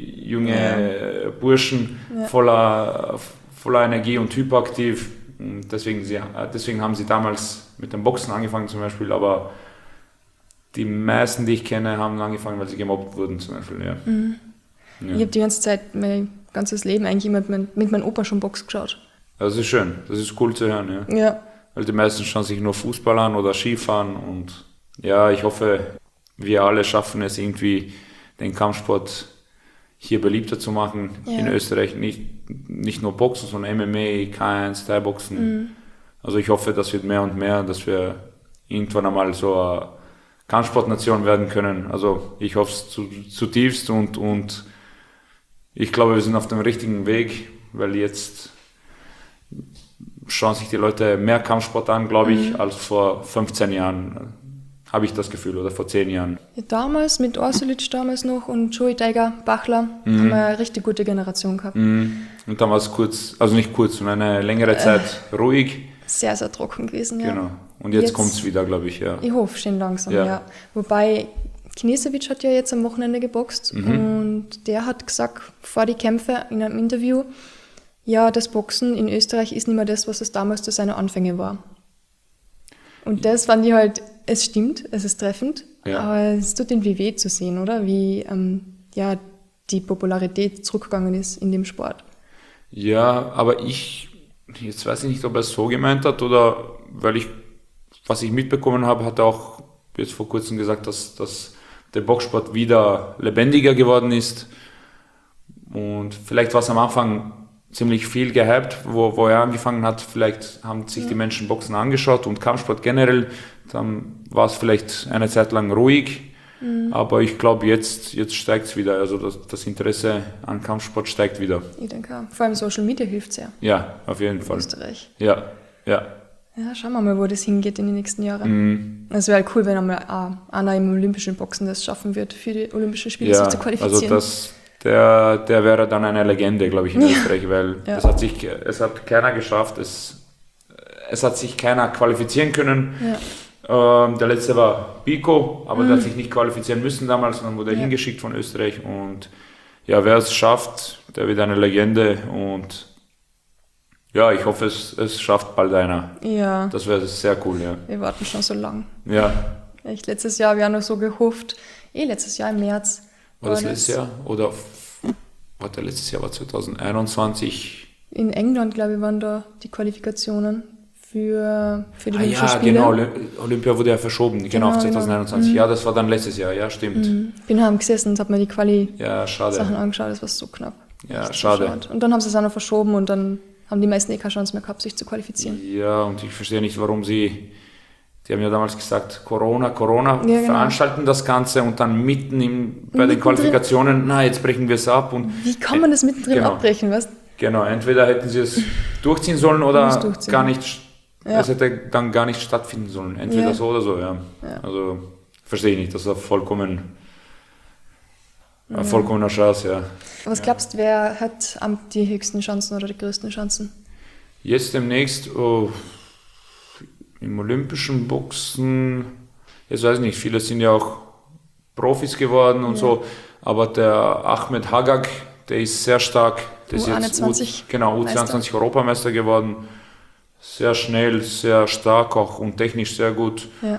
Burschen, voller Energie und hyperaktiv. Und deswegen haben sie damals mit dem Boxen angefangen zum Beispiel, aber die meisten, die ich kenne, haben angefangen, weil sie gemobbt wurden zum Beispiel. Ja. Ja. Ich habe die ganze Zeit, mein ganzes Leben eigentlich mit meinem Opa schon Box geschaut. Das ist schön, das ist cool zu hören. Ja. Ja. Weil die meisten schauen sich nur Fußball an oder Skifahren und ja, ich hoffe, wir alle schaffen es irgendwie, den Kampfsport hier beliebter zu machen in Österreich. Nicht nur Boxen, sondern MMA, K1, Thai-Boxen. Also ich hoffe, das wird mehr und mehr, dass wir irgendwann einmal so eine Kampfsportnation werden können. Also ich hoffe es zutiefst und ich glaube, wir sind auf dem richtigen Weg, weil jetzt schauen sich die Leute mehr Kampfsport an, glaube ich, als vor 15 Jahren. Habe ich das Gefühl, oder vor 10 Jahren. Ja, damals, mit Orsulic damals noch und Joey Tiger, Bachler, haben wir eine richtig gute Generation gehabt. Und dann war es kurz, also nicht kurz, sondern eine längere Zeit ruhig. Sehr, sehr trocken gewesen, ja. Genau. Und jetzt kommt es wieder, glaube ich, ja. Ich hoffe, schön langsam, ja. Wobei, Knežević hat ja jetzt am Wochenende geboxt und der hat gesagt, vor die Kämpfe in einem Interview, ja, das Boxen in Österreich ist nicht mehr das, was es damals zu seinen Anfängen war. Und das fand ich halt, es stimmt, es ist treffend, aber es tut irgendwie weh zu sehen, oder? Wie die Popularität zurückgegangen ist in dem Sport. Ja, aber jetzt weiß ich nicht, ob er es so gemeint hat oder weil was ich mitbekommen habe, hat er auch jetzt vor kurzem gesagt, dass der Boxsport wieder lebendiger geworden ist. Und vielleicht war es am Anfang ziemlich viel gehypt, wo er angefangen hat. Vielleicht haben sich die Menschen Boxen angeschaut und Kampfsport generell. Dann war es vielleicht eine Zeit lang ruhig. Aber ich glaube, jetzt steigt es wieder. Also das Interesse an Kampfsport steigt wieder. Ich denke auch. Vor allem Social Media hilft sehr. Ja, auf jeden Fall. Österreich. Ja. Ja, schauen wir mal, wo das hingeht in den nächsten Jahren. Es wäre halt cool, wenn einmal einer im olympischen Boxen das schaffen wird, für die Olympischen Spiele sich zu qualifizieren. Also der wäre dann eine Legende, glaube ich, in Österreich, weil es hat keiner geschafft, es hat sich keiner qualifizieren können. Ja. Der letzte war Biko, aber der hat sich nicht qualifizieren müssen damals, sondern wurde hingeschickt von Österreich. Und ja, wer es schafft, der wird eine Legende. Und ja, ich hoffe, es schafft bald einer. Ja. Das wäre sehr cool, ja. Wir warten schon so lang. Ja. Echt, letztes Jahr, wir haben noch so gehofft, letztes Jahr im März. War das letztes Jahr? Oder letztes Jahr war 2021? In England, glaube ich, waren da die Qualifikationen für die Olympischen Spiele. Ja, genau. Olympia wurde ja verschoben, genau auf 2021. Genau. Ja, das war dann letztes Jahr, ja, stimmt. Ich bin heim gesessen und habe mir die Sachen angeschaut, das war so knapp. Ja, schade. Und dann haben sie es auch noch verschoben und dann haben die meisten keine Chance mehr gehabt, sich zu qualifizieren. Ja, und ich verstehe nicht, warum die haben ja damals gesagt, Corona, veranstalten das Ganze und dann bei den Qualifikationen, jetzt brechen wir es ab. Und wie kann man das mittendrin abbrechen, weißt du? Genau, entweder hätten sie es durchziehen sollen oder gar nicht, es hätte dann gar nicht stattfinden sollen. Entweder so oder so, ja. Also, verstehe ich nicht, das ist vollkommener Chance, ja. Was glaubst du, wer hat die höchsten Chancen oder die größten Chancen? Jetzt demnächst, im olympischen Boxen, jetzt weiß ich nicht, viele sind ja auch Profis geworden und so, aber der Ahmed Hagag, der ist sehr stark, der ist jetzt U22 Europameister geworden, sehr schnell, sehr stark auch und technisch sehr gut. Ja.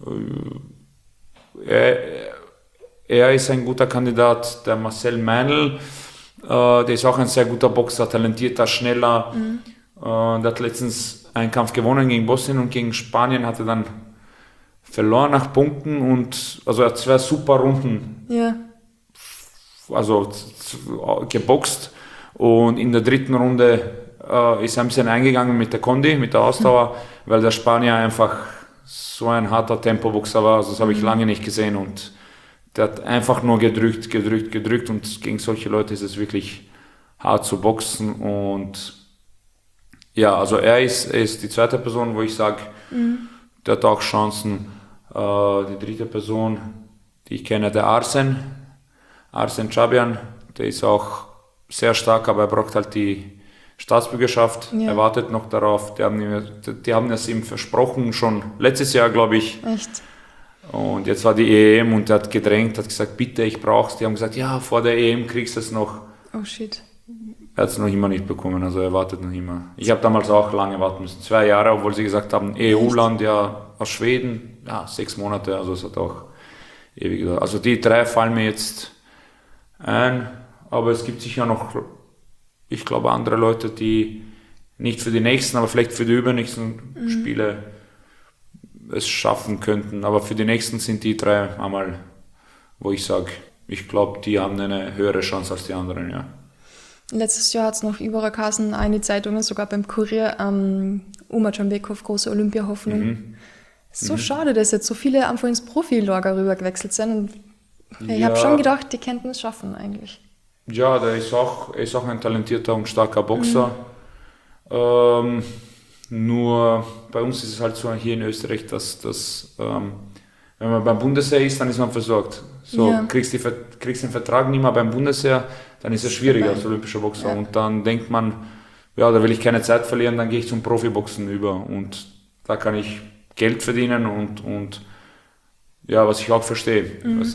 Er ist ein guter Kandidat, der Marcel Meinl, der ist auch ein sehr guter Boxer, talentierter, schneller, der hat letztens einen Kampf gewonnen gegen Bosnien und gegen Spanien, hatte dann verloren nach Punkten und also er hat 2 super Runden also geboxt und in der 3. Runde ist ein bisschen eingegangen mit der Kondi, mit der Ausdauer, weil der Spanier einfach so ein harter Tempoboxer war, also das habe ich lange nicht gesehen und der hat einfach nur gedrückt und gegen solche Leute ist es wirklich hart zu boxen und ja, also er ist die zweite Person, wo ich sage, der hat auch Chancen. Die dritte Person, die ich kenne, der Arsen Chabian, der ist auch sehr stark, aber er braucht halt die Staatsbürgerschaft, er wartet noch darauf, die haben es ihm versprochen, schon letztes Jahr, glaube ich. Echt? Und jetzt war die EM und er hat gedrängt, hat gesagt, bitte, ich brauch's. Die haben gesagt, ja, vor der EM kriegst du es noch. Oh shit. Er hat es noch immer nicht bekommen, also er wartet noch immer. Ich habe damals auch lange warten müssen, 2 Jahre, obwohl sie gesagt haben, EU-Land, ja, aus Schweden, ja, 6 Monate, also es hat auch ewig gedauert. Also die 3 fallen mir jetzt ein, aber es gibt sicher noch, ich glaube, andere Leute, die nicht für die nächsten, aber vielleicht für die übernächsten Spiele es schaffen könnten. Aber für die nächsten sind die 3 einmal, wo ich sage, ich glaube, die haben eine höhere Chance als die anderen, ja. Letztes Jahr hat es noch überall geheißen, eine Zeitung, sogar beim Kurier, Umar Canbekov, große Olympiahoffnung. So schade, dass jetzt so viele einfach ins Profilager rüber gewechselt sind. Und ich habe schon gedacht, die könnten es schaffen eigentlich. Ja, er ist auch ein talentierter und starker Boxer. Nur bei uns ist es halt so hier in Österreich, dass wenn man beim Bundesheer ist, dann ist man versorgt. So, kriegst den Vertrag nicht mehr beim Bundesheer, dann ist es schwieriger als olympischer Boxer. Und dann denkt man, ja, da will ich keine Zeit verlieren, dann gehe ich zum Profiboxen über. Und da kann ich Geld verdienen und ja, was ich auch verstehe.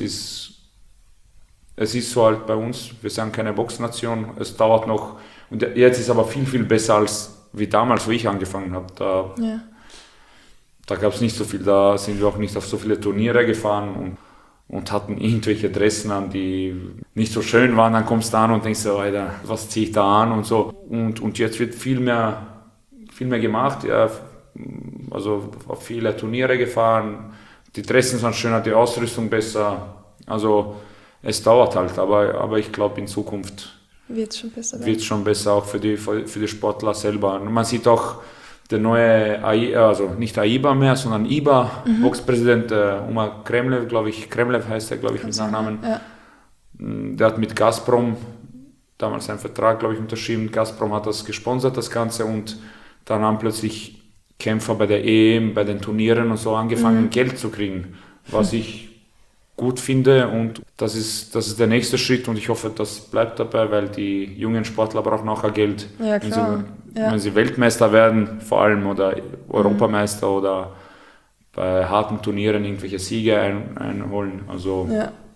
Es ist so halt bei uns, wir sind keine Boxnation, es dauert noch. Und jetzt ist aber viel, viel besser als wie damals, wo ich angefangen habe. Da gab es nicht so viel, da sind wir auch nicht auf so viele Turniere gefahren und hatten irgendwelche Dressen an, die nicht so schön waren. Dann kommst du an und denkst so, Alter, was ziehe ich da an und so. Und jetzt wird viel mehr gemacht, ja. Also auf viele Turniere gefahren, die Dressen sind schöner, die Ausrüstung besser. Also es dauert halt, aber ich glaube in Zukunft wird es schon besser, auch für die Sportler selber. Und man sieht auch, der neue, also nicht AIBA mehr, sondern IBA, Boxpräsident Umar Kremlev, glaube ich, Kremlev heißt er, glaube ich, mit Nachnamen. Ja. Der hat mit Gazprom damals einen Vertrag, glaube ich, unterschrieben. Gazprom hat das gesponsert, das Ganze, und dann haben plötzlich Kämpfer bei der EM, bei den Turnieren und so angefangen, Geld zu kriegen, was ich gut finde, und das ist der nächste Schritt, und ich hoffe, das bleibt dabei, weil die jungen Sportler brauchen auch Geld, ja, klar. Wenn sie Weltmeister werden, vor allem, oder Europameister oder bei harten Turnieren irgendwelche Siege einholen. Also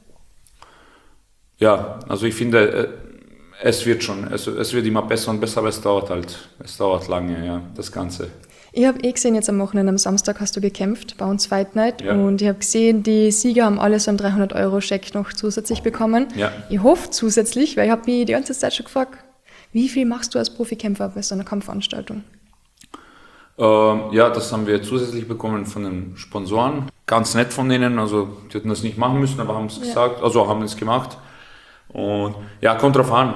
also ich finde, es wird immer besser und besser, aber es dauert lange, ja, das Ganze. Ich habe gesehen, jetzt am Wochenende, am Samstag hast du gekämpft bei uns Fight Night, und ich habe gesehen, die Sieger haben alle so einen 300-Euro-Scheck noch zusätzlich bekommen. Ja. Ich hoffe zusätzlich, weil ich habe mich die ganze Zeit schon gefragt, wie viel machst du als Profikämpfer bei so einer Kampfveranstaltung? Das haben wir zusätzlich bekommen von den Sponsoren. Ganz nett von denen, also die hätten das nicht machen müssen, aber haben es gesagt, also haben es gemacht. Und ja, kommt drauf an.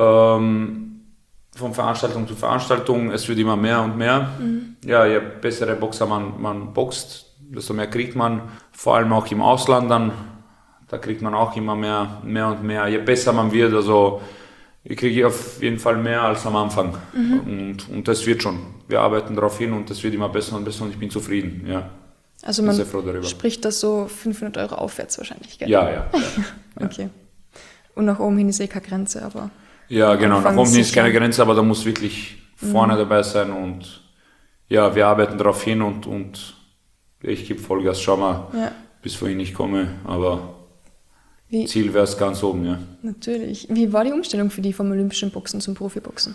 Von Veranstaltung zu Veranstaltung, es wird immer mehr und mehr. Ja, je bessere Boxer man boxt, desto mehr kriegt man, vor allem auch im Ausland dann, da kriegt man auch immer mehr und mehr. Je besser man wird, also ich kriege auf jeden Fall mehr als am Anfang. Und das wird schon. Wir arbeiten darauf hin und das wird immer besser und besser, und ich bin zufrieden. Ja. Also man spricht das so 500 Euro aufwärts wahrscheinlich, gell? Ja. Okay. Und nach oben hin ist keine Grenze, aber... Ja, genau, nach oben hin ist keine Grenze, aber da muss wirklich vorne dabei sein, und ja, wir arbeiten darauf hin und ich gebe Vollgas, schau mal, bis wohin ich komme, aber Ziel wäre es ganz oben, ja. Natürlich. Wie war die Umstellung für dich vom olympischen Boxen zum Profiboxen?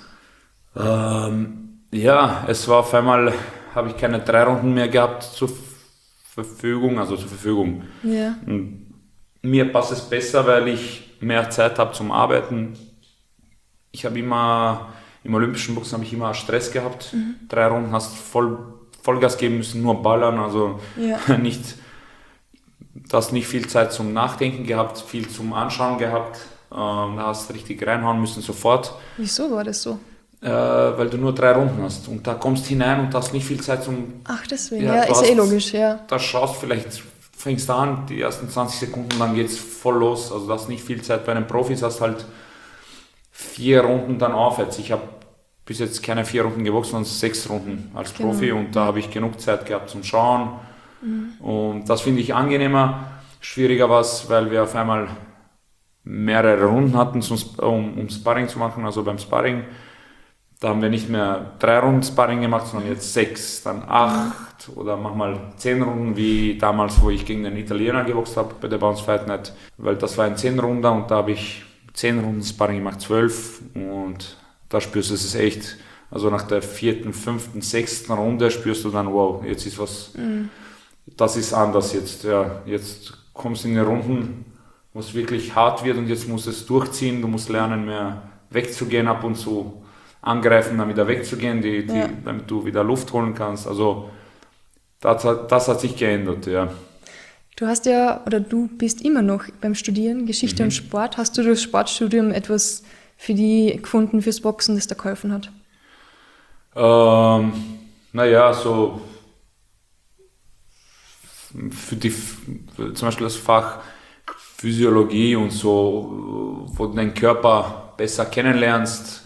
Es war auf einmal, habe ich keine 3 Runden mehr gehabt zur Verfügung. Ja. Und mir passt es besser, weil ich mehr Zeit habe zum Arbeiten. Ich habe im olympischen Boxen habe ich immer Stress gehabt. 3 Runden hast Vollgas geben müssen, nur ballern, also du hast nicht viel Zeit zum Nachdenken gehabt, viel zum Anschauen gehabt. Da hast du richtig reinhauen müssen sofort. Wieso war das so? weil du nur 3 Runden hast und da kommst hinein und hast nicht viel Zeit zum... Ach, deswegen, ja, ist logisch, ja. Da fängst du an, die ersten 20 Sekunden, dann geht es voll los, also du hast nicht viel Zeit. Bei den Profis hast halt 4 Runden dann aufwärts. Ich habe bis jetzt keine 4 Runden geboxt, sondern 6 Runden als Profi und da habe ich genug Zeit gehabt zum Schauen und das finde ich angenehmer. Schwieriger war es, weil wir auf einmal mehrere Runden hatten, um Sparring zu machen, also beim Sparring. Da haben wir nicht mehr 3 Runden Sparring gemacht, sondern jetzt 6, dann 8 oder manchmal 10 Runden, wie damals, wo ich gegen den Italiener geboxt habe bei der Bounce Fight Night, weil das war ein 10 Runden und da habe ich 10 Runden Sparring gemacht, 12 und da spürst du es echt, also nach der 4., 5., 6. Runde spürst du dann, wow, jetzt ist was, das ist anders jetzt, ja, jetzt kommst du in die Runden, wo es wirklich hart wird und jetzt musst du es durchziehen, du musst lernen, mehr wegzugehen ab und zu, angreifen, dann wieder wegzugehen, damit du wieder Luft holen kannst, also das hat sich geändert, ja. Du bist immer noch beim Studieren, Geschichte und Sport. Hast du durch Sportstudium etwas für die gefunden, fürs Boxen, das da geholfen hat? Naja, so zum Beispiel das Fach Physiologie und so, wo du deinen Körper besser kennenlernst,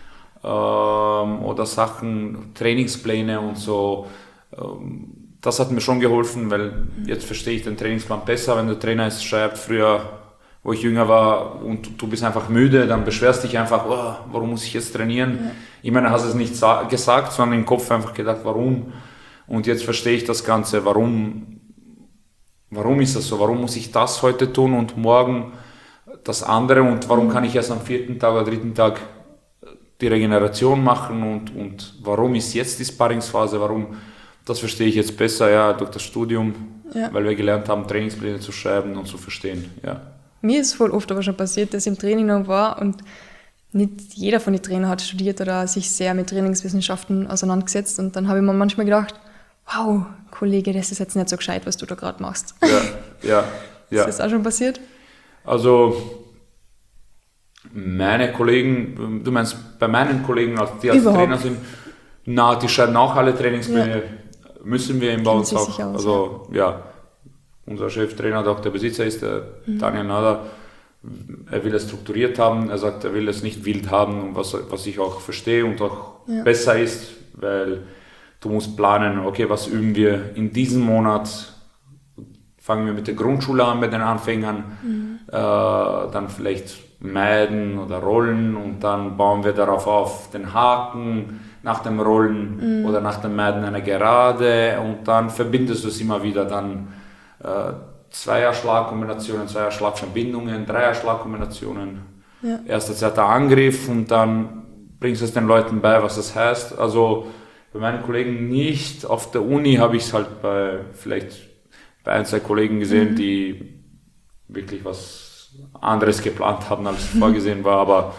oder Sachen, Trainingspläne und so, das hat mir schon geholfen, weil jetzt verstehe ich den Trainingsplan besser, wenn der Trainer es schreibt, früher, wo ich jünger war und du bist einfach müde, dann beschwerst dich einfach, oh, warum muss ich jetzt trainieren? Ja. Ich meine, hast es nicht gesagt, sondern im Kopf einfach gedacht, warum? Und jetzt verstehe ich das Ganze, warum ist das so? Warum muss ich das heute tun und morgen das andere? Und warum kann ich erst am 4. Tag oder 3. Tag die Regeneration machen? Und warum ist jetzt die Sparringsphase? Warum? Das verstehe ich jetzt besser, ja, durch das Studium, weil wir gelernt haben, Trainingspläne zu schreiben und zu verstehen, ja. Mir ist voll oft aber schon passiert, dass ich im Training noch war und nicht jeder von den Trainern hat studiert oder sich sehr mit Trainingswissenschaften auseinandergesetzt und dann habe ich mir manchmal gedacht, wow, Kollege, das ist jetzt nicht so gescheit, was du da gerade machst. Ja. Ist das auch schon passiert? Also meine Kollegen, du meinst bei meinen Kollegen, die als Trainer sind, die schreiben auch alle Trainingspläne, müssen wir im Bounce auch. Also ja, unser Cheftrainer, der auch der Besitzer ist, der Daniel Nader, er will es strukturiert haben, er sagt, er will es nicht wild haben, was ich auch verstehe und auch besser ist, weil du musst planen, okay, was üben wir in diesem Monat, fangen wir mit der Grundschule an bei den Anfängern, dann vielleicht Meiden oder Rollen und dann bauen wir darauf auf den Haken, nach dem Rollen oder nach dem Meiden eine Gerade und dann verbindest du es immer wieder, dann Zweier-Schlagkombinationen, Zweier-Schlagverbindungen, Dreier-Schlagkombinationen, erster, zweiter Angriff und dann bringst du es den Leuten bei, was das heißt. Also bei meinen Kollegen nicht, auf der Uni habe ich es halt vielleicht bei 1, 2 Kollegen gesehen, die wirklich was anderes geplant haben, als vorgesehen war, aber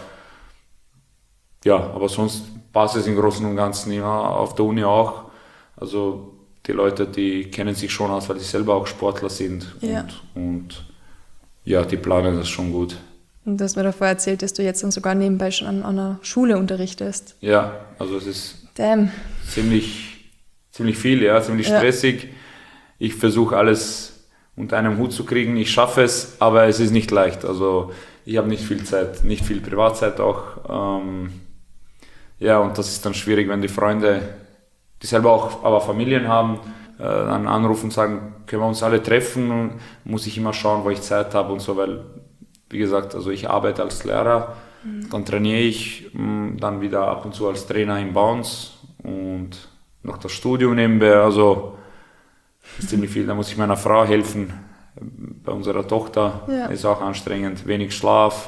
sonst passt es im Großen und Ganzen immer, auf der Uni auch. Also die Leute, die kennen sich schon aus, weil sie selber auch Sportler sind und die planen das schon gut. Und du hast mir davor erzählt, dass du jetzt dann sogar nebenbei schon an einer Schule unterrichtest. Ja, also es ist ziemlich viel, ziemlich stressig. Ich versuche alles unter einem Hut zu kriegen, ich schaffe es, aber es ist nicht leicht. Also ich habe nicht viel Zeit, nicht viel Privatzeit auch. Und das ist dann schwierig, wenn die Freunde, die selber auch aber Familien haben, dann anrufen und sagen, können wir uns alle treffen, muss ich immer schauen, wo ich Zeit habe und so, weil, wie gesagt, also ich arbeite als Lehrer, dann trainiere ich, dann wieder ab und zu als Trainer im Bounce und noch das Studium nebenbei, also ist ziemlich viel, da muss ich meiner Frau helfen, bei unserer Tochter, ist auch anstrengend, wenig Schlaf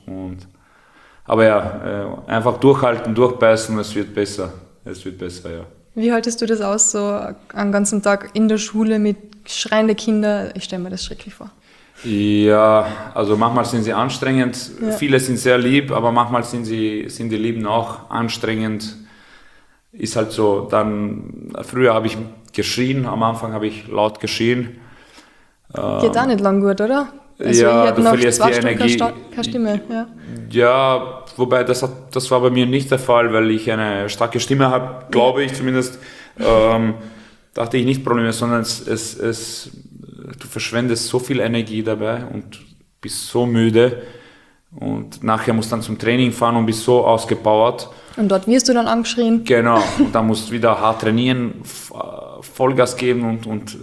aber einfach durchhalten, durchbeißen, es wird besser, ja. Wie haltest du das aus, so einen ganzen Tag in der Schule mit schreienden Kindern? Ich stelle mir das schrecklich vor. Ja, also manchmal sind sie anstrengend, viele sind sehr lieb, aber manchmal sind die Lieben auch anstrengend. Ist halt so, dann, früher habe ich geschrien, am Anfang habe ich laut geschrien. Geht auch nicht lang gut, oder? Also ja, ich hätte du nach verlierst 2 die Stunden Energie. keine Stimme. Ja. Ja, wobei das war bei mir nicht der Fall, weil ich eine starke Stimme habe, glaube ich zumindest. Dachte ich nicht Probleme, sondern du verschwendest so viel Energie dabei und bist so müde und nachher musst du dann zum Training fahren und bist so ausgepowert. Und dort wirst du dann angeschrien. Genau, und dann musst du wieder hart trainieren, Vollgas geben und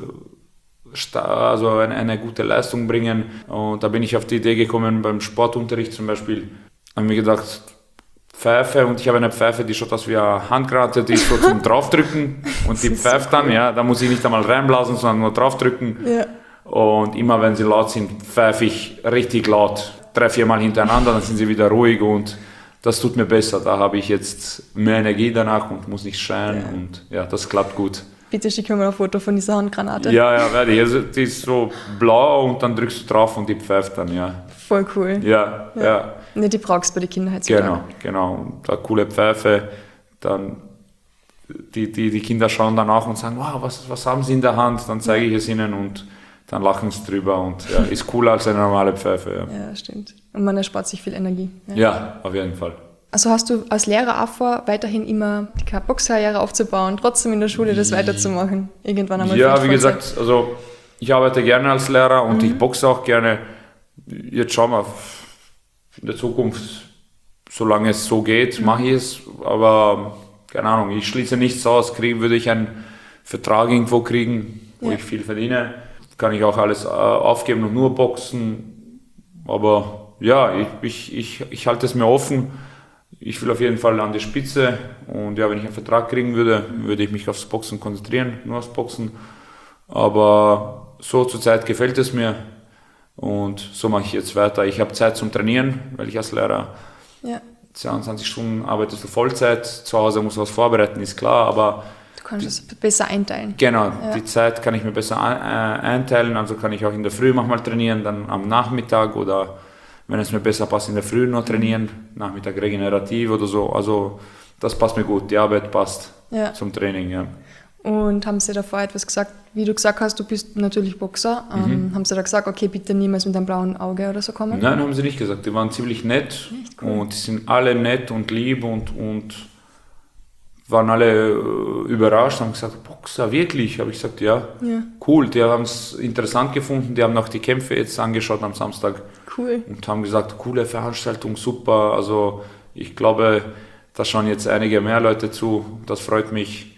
also eine gute Leistung bringen. Und da bin ich auf die Idee gekommen, beim Sportunterricht zum Beispiel, habe ich mir gedacht, Pfeife, und ich habe eine Pfeife, die schaut aus wie eine Handgranate, die ist so zum Draufdrücken und die pfeift dann, ja, da muss ich nicht einmal reinblasen, sondern nur draufdrücken. Ja. Und immer wenn sie laut sind, pfeife ich richtig laut, 3-4 Mal hintereinander, dann sind sie wieder ruhig und das tut mir besser. Da habe ich jetzt mehr Energie danach und muss nicht schreien und ja, das klappt gut. Bitte schick mir mal ein Foto von dieser Handgranate. Ja, werde ich. Also, die ist so blau und dann drückst du drauf und die pfeift dann, ja. Voll cool. Ja. Ne, die brauchst du bei den Kindern heutzutage. Genau. Und eine coole Pfeife, dann die Kinder schauen dann auch und sagen, wow, was haben sie in der Hand? Dann zeige ich es ihnen und dann lachen sie drüber und ja, ist cooler als eine normale Pfeife. Ja, stimmt. Und man erspart sich viel Energie. Ja, auf jeden Fall. Also hast du als Lehrer auch vor, weiterhin immer die Boxkarriere aufzubauen, trotzdem in der Schule das weiterzumachen? Irgendwann einmal. Ja, wie gesagt, also ich arbeite gerne als Lehrer und ich boxe auch gerne. Jetzt schauen wir in der Zukunft, solange es so geht, mache ich es. Aber keine Ahnung, ich schließe nichts aus. Würde ich einen Vertrag irgendwo kriegen, wo ich viel verdiene, kann ich auch alles aufgeben und nur boxen. Aber ja, ich halte es mir offen. Ich will auf jeden Fall an die Spitze und ja, wenn ich einen Vertrag kriegen würde, würde ich mich aufs Boxen konzentrieren, nur aufs Boxen. Aber so zur Zeit gefällt es mir und so mache ich jetzt weiter. Ich habe Zeit zum Trainieren, weil ich als Lehrer 22 Stunden arbeitest du Vollzeit, zu Hause musst du was vorbereiten, ist klar, aber du kannst es besser einteilen. Genau, die Zeit kann ich mir besser einteilen, also kann ich auch in der Früh manchmal trainieren, dann am Nachmittag oder wenn es mir besser passt, in der Früh noch trainieren, Nachmittag regenerativ oder so. Also das passt mir gut, die Arbeit passt zum Training, ja. Und haben sie davor etwas gesagt, wie du gesagt hast, du bist natürlich Boxer, haben sie da gesagt, okay, bitte niemals mit einem blauen Auge oder so kommen? Nein, haben sie nicht gesagt, die waren ziemlich nett und die sind alle nett und lieb und waren alle überrascht, haben gesagt, Boxer, wirklich? Habe ich gesagt, ja. Cool, die haben es interessant gefunden, die haben auch die Kämpfe jetzt angeschaut am Samstag. Cool. Und haben gesagt, coole Veranstaltung, super, also ich glaube, da schauen jetzt einige mehr Leute zu, das freut mich.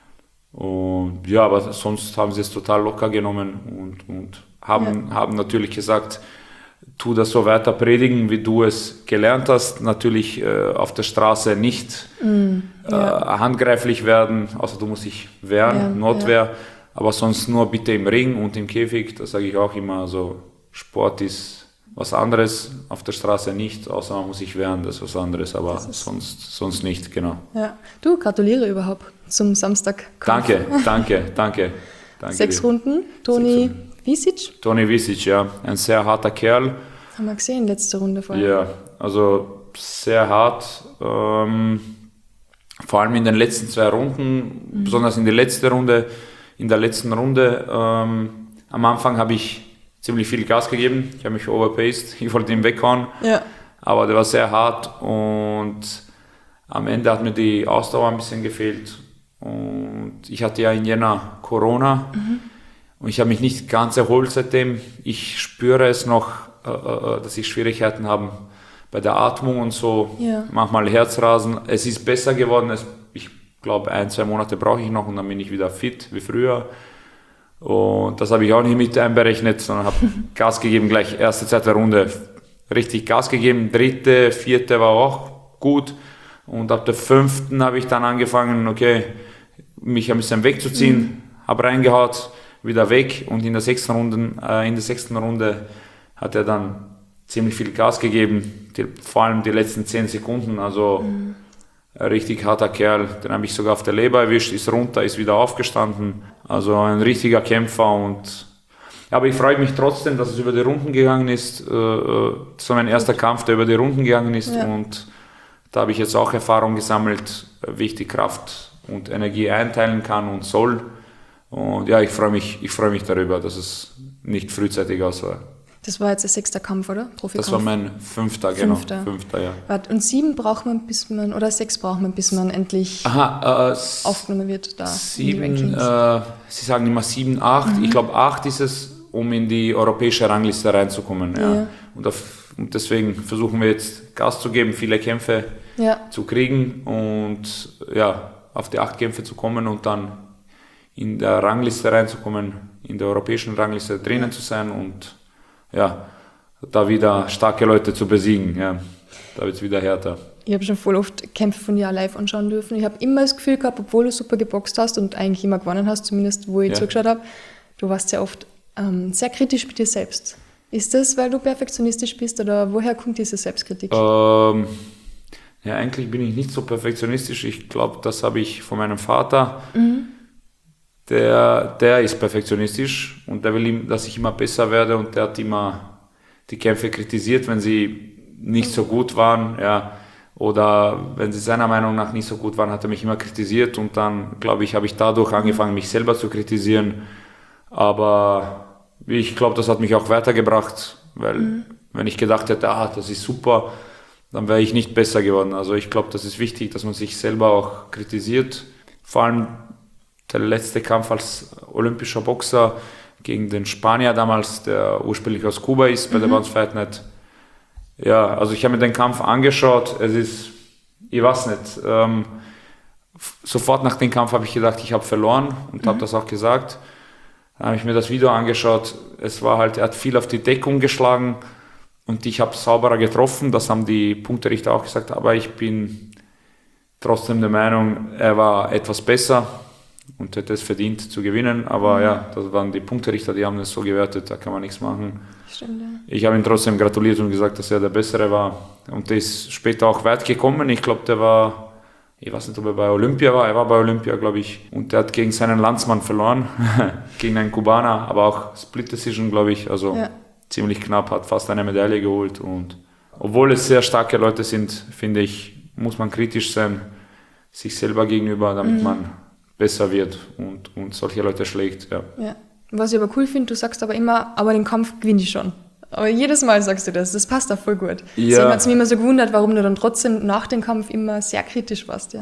Und ja, aber sonst haben sie es total locker genommen und haben natürlich gesagt, tu das so weiter predigen, wie du es gelernt hast. Natürlich auf der Straße nicht handgreiflich werden, außer du musst dich wehren, Notwehr, aber sonst nur bitte im Ring und im Käfig, das sage ich auch immer, also Sport ist was anderes, auf der Straße nicht, außer man muss sich wehren, das ist was anderes, aber sonst nicht, genau. Ja. Du, gratuliere überhaupt zum Samstag. Danke. 6 Runden, Toni Visic? Toni Visic, ja, ein sehr harter Kerl. Haben wir gesehen, letzte Runde vorher. Ja, also sehr hart, vor allem in den letzten 2 Runden, besonders in der letzten Runde, am Anfang habe ich ziemlich viel Gas gegeben, ich habe mich overpaced, ich wollte ihn weghauen, aber der war sehr hart und am Ende hat mir die Ausdauer ein bisschen gefehlt und ich hatte ja in Jänner Corona und ich habe mich nicht ganz erholt seitdem. Ich spüre es noch, dass ich Schwierigkeiten habe bei der Atmung und so, manchmal Herzrasen. Es ist besser geworden, ich glaube 1-2 Monate brauche ich noch und dann bin ich wieder fit wie früher. Und das habe ich auch nicht mit einberechnet, sondern habe Gas gegeben, gleich erste, zweite Runde richtig Gas gegeben, 3., 4. war auch gut und ab der 5. habe ich dann angefangen, mich ein bisschen wegzuziehen, habe reingehaut, wieder weg und in der 6. Runde hat er dann ziemlich viel Gas gegeben, vor allem die letzten 10 Sekunden, also ein richtig harter Kerl, den habe ich sogar auf der Leber erwischt, ist runter, ist wieder aufgestanden, also ein richtiger Kämpfer aber ich freue mich trotzdem, dass es über die Runden gegangen ist, so mein erster Kampf, der über die Runden gegangen ist und da habe ich jetzt auch Erfahrung gesammelt, wie ich die Kraft und Energie einteilen kann und soll und ja, ich freue mich darüber, dass es nicht frühzeitig aus war. Das war jetzt der 6. Kampf, oder? Profikampf. Das war mein 5. genau. 5. ja. Und 7 braucht man, oder 6 braucht man, bis man endlich aufgenommen wird da. 7, Sie sagen immer 7, 8. Ich glaube 8 ist es, um in die europäische Rangliste reinzukommen. Ja. Und deswegen versuchen wir jetzt Gas zu geben, viele Kämpfe zu kriegen und auf die 8 Kämpfe zu kommen und dann in der Rangliste reinzukommen, in der europäischen Rangliste drinnen zu sein und da wieder starke Leute zu besiegen. Ja. Da wird es wieder härter. Ich habe schon voll oft Kämpfe von dir live anschauen dürfen. Ich habe immer das Gefühl gehabt, obwohl du super geboxt hast und eigentlich immer gewonnen hast, zumindest wo ich zugeschaut habe, du warst sehr oft sehr kritisch mit dir selbst. Ist das, weil du perfektionistisch bist oder woher kommt diese Selbstkritik? Eigentlich bin ich nicht so perfektionistisch. Ich glaube, das habe ich von meinem Vater. Der ist perfektionistisch und der will, dass ich immer besser werde und der hat immer die Kämpfe kritisiert, wenn sie nicht so gut waren, oder wenn sie seiner Meinung nach nicht so gut waren, hat er mich immer kritisiert und dann, glaube ich, habe ich dadurch angefangen, mich selber zu kritisieren, aber ich glaube, das hat mich auch weitergebracht, weil wenn ich gedacht hätte, das ist super, dann wäre ich nicht besser geworden. Also ich glaube, das ist wichtig, dass man sich selber auch kritisiert, vor allem der letzte Kampf als olympischer Boxer gegen den Spanier damals, der ursprünglich aus Kuba ist, bei der Bounce Fight Night. Ja, also ich habe mir den Kampf angeschaut, es ist, ich weiß nicht, sofort nach dem Kampf habe ich gedacht, ich habe verloren und habe das auch gesagt. Dann habe ich mir das Video angeschaut, es war halt, er hat viel auf die Deckung geschlagen und ich habe sauberer getroffen, das haben die Punkterichter auch gesagt, aber ich bin trotzdem der Meinung, er war etwas besser und hätte es verdient zu gewinnen, aber das waren die Punkterichter, die haben es so gewertet, da kann man nichts machen. Stimmt, ja. Ich habe ihm trotzdem gratuliert und gesagt, dass er der Bessere war und der ist später auch weit gekommen, ich glaube, der war, ich weiß nicht, ob er bei Olympia war, er war bei Olympia, glaube ich, und der hat gegen seinen Landsmann verloren, gegen einen Kubaner, aber auch Split Decision, glaube ich, also ziemlich knapp, hat fast eine Medaille geholt und obwohl es sehr starke Leute sind, finde ich, muss man kritisch sein, sich selber gegenüber, damit man besser wird und solche Leute schlägt. Ja. Was ich aber cool finde, du sagst aber immer, aber den Kampf gewinne ich schon. Aber jedes Mal sagst du das passt auch voll gut. Deswegen hat es mich immer so gewundert, warum du dann trotzdem nach dem Kampf immer sehr kritisch warst.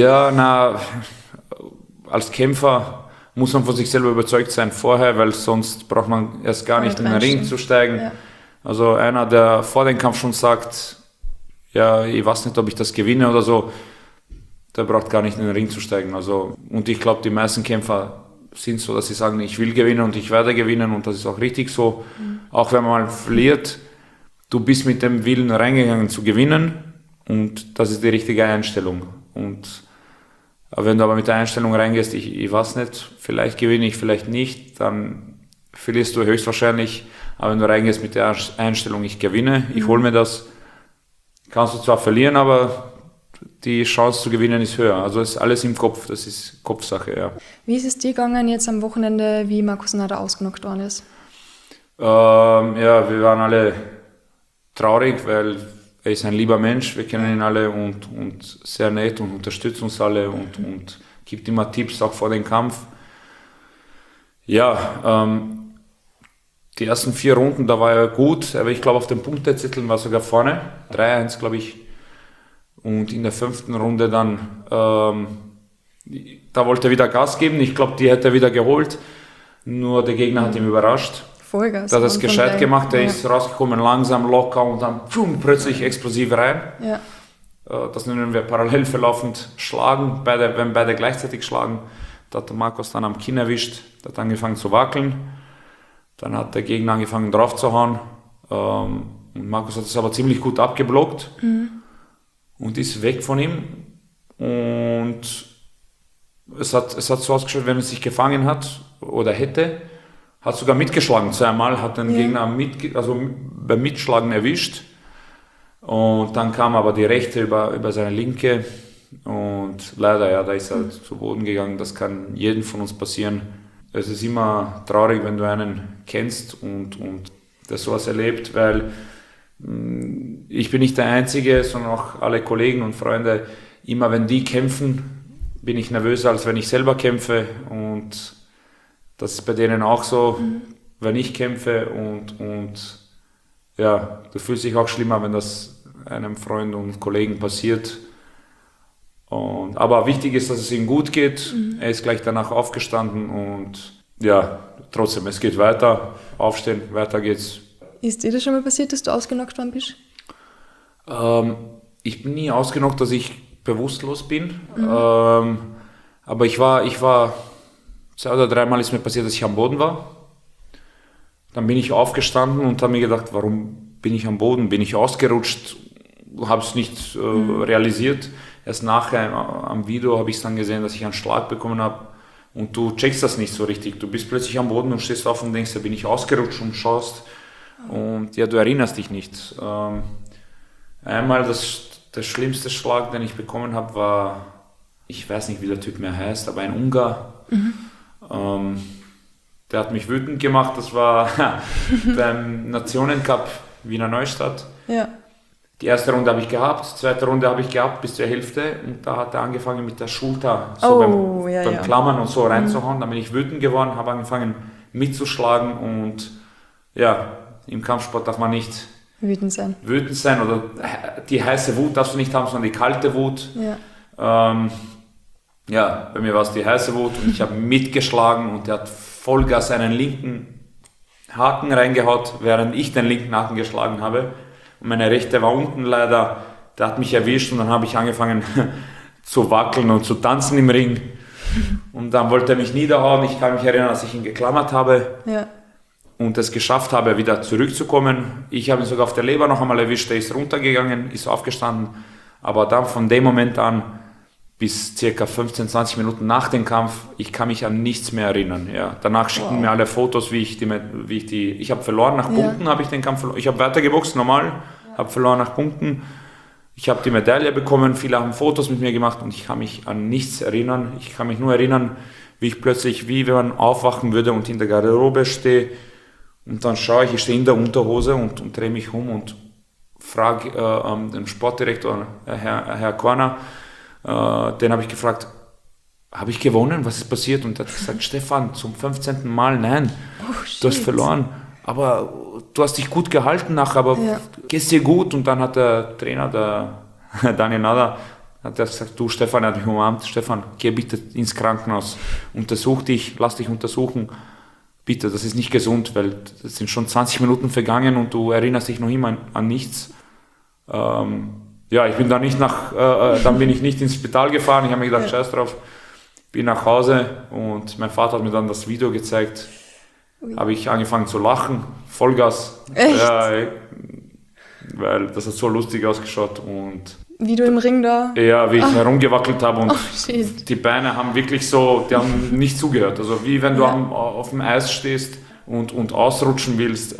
Als Kämpfer muss man von sich selber überzeugt sein vorher, weil sonst braucht man erst gar nicht in den Ring zu steigen. Ja. Also einer, der vor dem Kampf schon sagt, ich weiß nicht, ob ich das gewinne oder so, der braucht gar nicht in den Ring zu steigen. Also, und ich glaube, die meisten Kämpfer sind so, dass sie sagen, ich will gewinnen und ich werde gewinnen und das ist auch richtig so. Auch wenn man mal verliert, du bist mit dem Willen reingegangen zu gewinnen und das ist die richtige Einstellung. Und wenn du aber mit der Einstellung reingehst, ich weiß nicht, vielleicht gewinne ich, vielleicht nicht, dann verlierst du höchstwahrscheinlich. Aber wenn du reingehst mit der Einstellung, ich gewinne, ich hole mir das, kannst du zwar verlieren, aber die Chance zu gewinnen ist höher. Also ist alles im Kopf, das ist Kopfsache, ja. Wie ist es dir gegangen jetzt am Wochenende, wie Markus Nader ausgenockt worden ist? Wir waren alle traurig, weil er ist ein lieber Mensch, wir kennen ihn alle und sehr nett und unterstützt uns alle und gibt immer Tipps, auch vor dem Kampf. Die ersten 4 Runden, da war er gut, aber ich glaube auf den Punktezetteln war er sogar vorne, 3-1 glaube ich. Und in der 5. Runde dann, da wollte er wieder Gas geben. Ich glaube, die hätte er wieder geholt. Nur der Gegner hat ihn überrascht. Vollgas. Da hat er es gescheit gemacht. Er ist rausgekommen, langsam, locker und dann plötzlich explosiv rein. Ja. Das nennen wir parallel verlaufend schlagen. Wenn beide gleichzeitig schlagen, da hat der Markus dann am Kinn erwischt. Der hat angefangen zu wackeln. Dann hat der Gegner angefangen drauf zu hauen. Und Markus hat es aber ziemlich gut abgeblockt. Und ist weg von ihm und es hat so ausgeschaut, wenn er sich gefangen hat oder hätte, hat sogar mitgeschlagen. Zweimal hat den Gegner beim Mitschlagen erwischt und dann kam aber die rechte über seine linke und leider, da ist er zu Boden gegangen. Das kann jedem von uns passieren. Es ist immer traurig, wenn du einen kennst und der sowas erlebt, weil ich bin nicht der Einzige, sondern auch alle Kollegen und Freunde. Immer wenn die kämpfen, bin ich nervöser, als wenn ich selber kämpfe. Und das ist bei denen auch so, wenn ich kämpfe. Und ja, du fühlst dich auch schlimmer, wenn das einem Freund und Kollegen passiert. Aber wichtig ist, dass es ihm gut geht. Er ist gleich danach aufgestanden und ja, trotzdem, es geht weiter. Aufstehen, weiter geht's. Ist dir das schon mal passiert, dass du ausgenockt worden bist? Ich bin nie ausgenockt, dass ich bewusstlos bin. Aber ich war 2 oder 3 Mal ist mir passiert, dass ich am Boden war. Dann bin ich aufgestanden und habe mir gedacht, warum bin ich am Boden? Bin ich ausgerutscht? Habe es nicht realisiert. Erst nachher am Video habe ich dann gesehen, dass ich einen Schlag bekommen habe. Und du checkst das nicht so richtig. Du bist plötzlich am Boden und stehst auf und denkst, da bin ich ausgerutscht und schaust. Und ja, du erinnerst dich nicht. Einmal der schlimmste Schlag, den ich bekommen habe, war, ich weiß nicht, wie der Typ mehr heißt, aber ein Ungar. Der hat mich wütend gemacht. Das war beim Nationencup Wiener Neustadt. Ja. Die erste Runde habe ich gehabt, die zweite Runde habe ich gehabt bis zur Hälfte und da hat er angefangen mit der Schulter so beim Klammern und so reinzuhauen. Dann bin ich wütend geworden, habe angefangen mitzuschlagen und ja, im Kampfsport darf man nicht wütend sein oder die heiße Wut darfst du nicht haben, sondern die kalte Wut. Ja, bei mir war es die heiße Wut und ich habe mitgeschlagen und der hat Vollgas einen linken Haken reingehaut, während ich den linken Haken geschlagen habe. Und meine rechte war unten leider, der hat mich erwischt und dann habe ich angefangen zu wackeln und zu tanzen im Ring. Und dann wollte er mich niederhauen. Ich kann mich erinnern, dass ich ihn geklammert habe und es geschafft habe, wieder zurückzukommen. Ich habe ihn sogar auf der Leber noch einmal erwischt, der ist runtergegangen, ist aufgestanden. Aber dann von dem Moment an bis ca. 15-20 Minuten nach dem Kampf, ich kann mich an nichts mehr erinnern. Ja. Danach schicken mir alle Fotos, ich habe verloren nach Punkten, habe ich den Kampf verloren. Ich habe weitergeboxt, normal, habe verloren nach Punkten. Ich habe die Medaille bekommen, viele haben Fotos mit mir gemacht und ich kann mich an nichts erinnern. Ich kann mich nur erinnern, wie ich plötzlich, wie wenn man aufwachen würde und in der Garderobe stehe und dann schaue ich stehe in der Unterhose und drehe mich um und frage den Sportdirektor, Herr Korner, den habe ich gefragt, habe ich gewonnen? Was ist passiert? Und er hat gesagt, Stefan, zum 15. Mal, nein, du hast verloren. Aber du hast dich gut gehalten nachher, aber geht's dir gut? Und dann hat der Trainer, der Daniel Nader, hat gesagt, du Stefan, er hat mich umarmt, Stefan, geh bitte ins Krankenhaus, untersuch dich, lass dich untersuchen. Bitte, das ist nicht gesund, weil es sind schon 20 Minuten vergangen und du erinnerst dich noch immer an nichts. Ja, ich bin da nicht dann bin ich nicht ins Spital gefahren. Ich habe mir gedacht, scheiß drauf, bin nach Hause und mein Vater hat mir dann das Video gezeigt. Habe ich angefangen zu lachen, Vollgas. Echt? Ja, weil das hat so lustig ausgeschaut und wie du im Ring da? Ja, wie ich herumgewackelt habe und die Beine haben wirklich so, die haben nicht zugehört. Also wie wenn du auf dem Eis stehst und ausrutschen willst.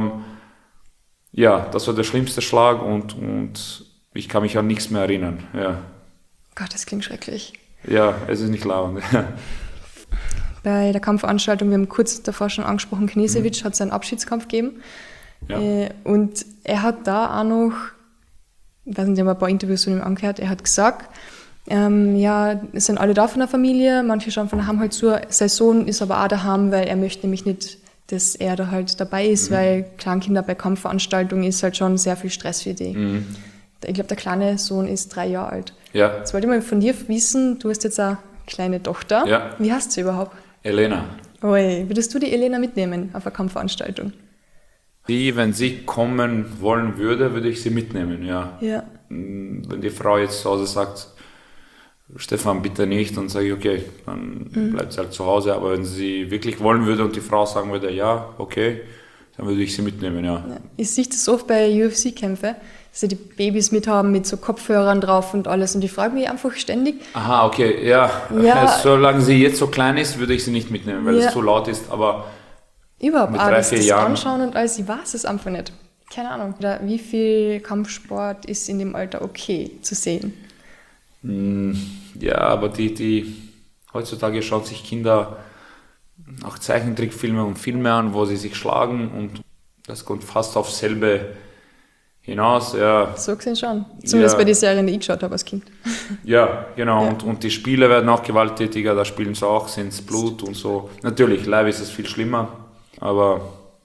Ja, das war der schlimmste Schlag und ich kann mich an nichts mehr erinnern. Ja. Gott, das klingt schrecklich. Ja, es ist nicht lauernd. Bei der Kampfveranstaltung, wir haben kurz davor schon angesprochen, Knežević hat seinen Abschiedskampf gegeben. Ja. Und er hat da auch noch, ich weiß nicht, ich habe ein paar Interviews von ihm angehört, er hat gesagt, es sind alle da von der Familie, manche schauen von daheim halt zu, sein Sohn ist aber auch daheim, weil er möchte nämlich nicht, dass er da halt dabei ist, weil Kleinkinder bei Kampfveranstaltungen ist halt schon sehr viel Stress für die. Ich glaube, der kleine Sohn ist 3 Jahre alt. Ja. Jetzt wollte ich mal von dir wissen, du hast jetzt eine kleine Tochter. Ja. Wie heißt sie überhaupt? Elena. Oi, würdest du die Elena mitnehmen auf eine Kampfveranstaltung? Wenn sie kommen wollen würde ich sie mitnehmen, ja. Wenn die Frau jetzt zu Hause sagt, Stefan, bitte nicht, dann sage ich, okay, dann bleibt sie halt zu Hause. Aber wenn sie wirklich wollen würde und die Frau sagen würde, ja, okay, dann würde ich sie mitnehmen, ja. Ich sehe das oft bei UFC-Kämpfen, dass sie die Babys mithaben mit so Kopfhörern drauf und alles. Und die fragen mich einfach ständig. Aha, okay, ja. Solange sie jetzt so klein ist, würde ich sie nicht mitnehmen, weil es zu laut ist. Aber überhaupt mit 3-4 Jahren anschauen und alles, ich weiß es einfach nicht. Keine Ahnung. Wie viel Kampfsport ist in dem Alter okay zu sehen? Ja, aber die heutzutage schauen sich Kinder auch Zeichentrickfilme und Filme an, wo sie sich schlagen und das kommt fast aufs selbe hinaus. Ja. So gesehen schon. Zumindest bei den Serien, die ich geschaut habe als Kind. Ja, genau. Ja. Und die Spiele werden auch gewalttätiger, da spielen sie auch, sind es Blut und so. Natürlich, live ist es viel schlimmer, aber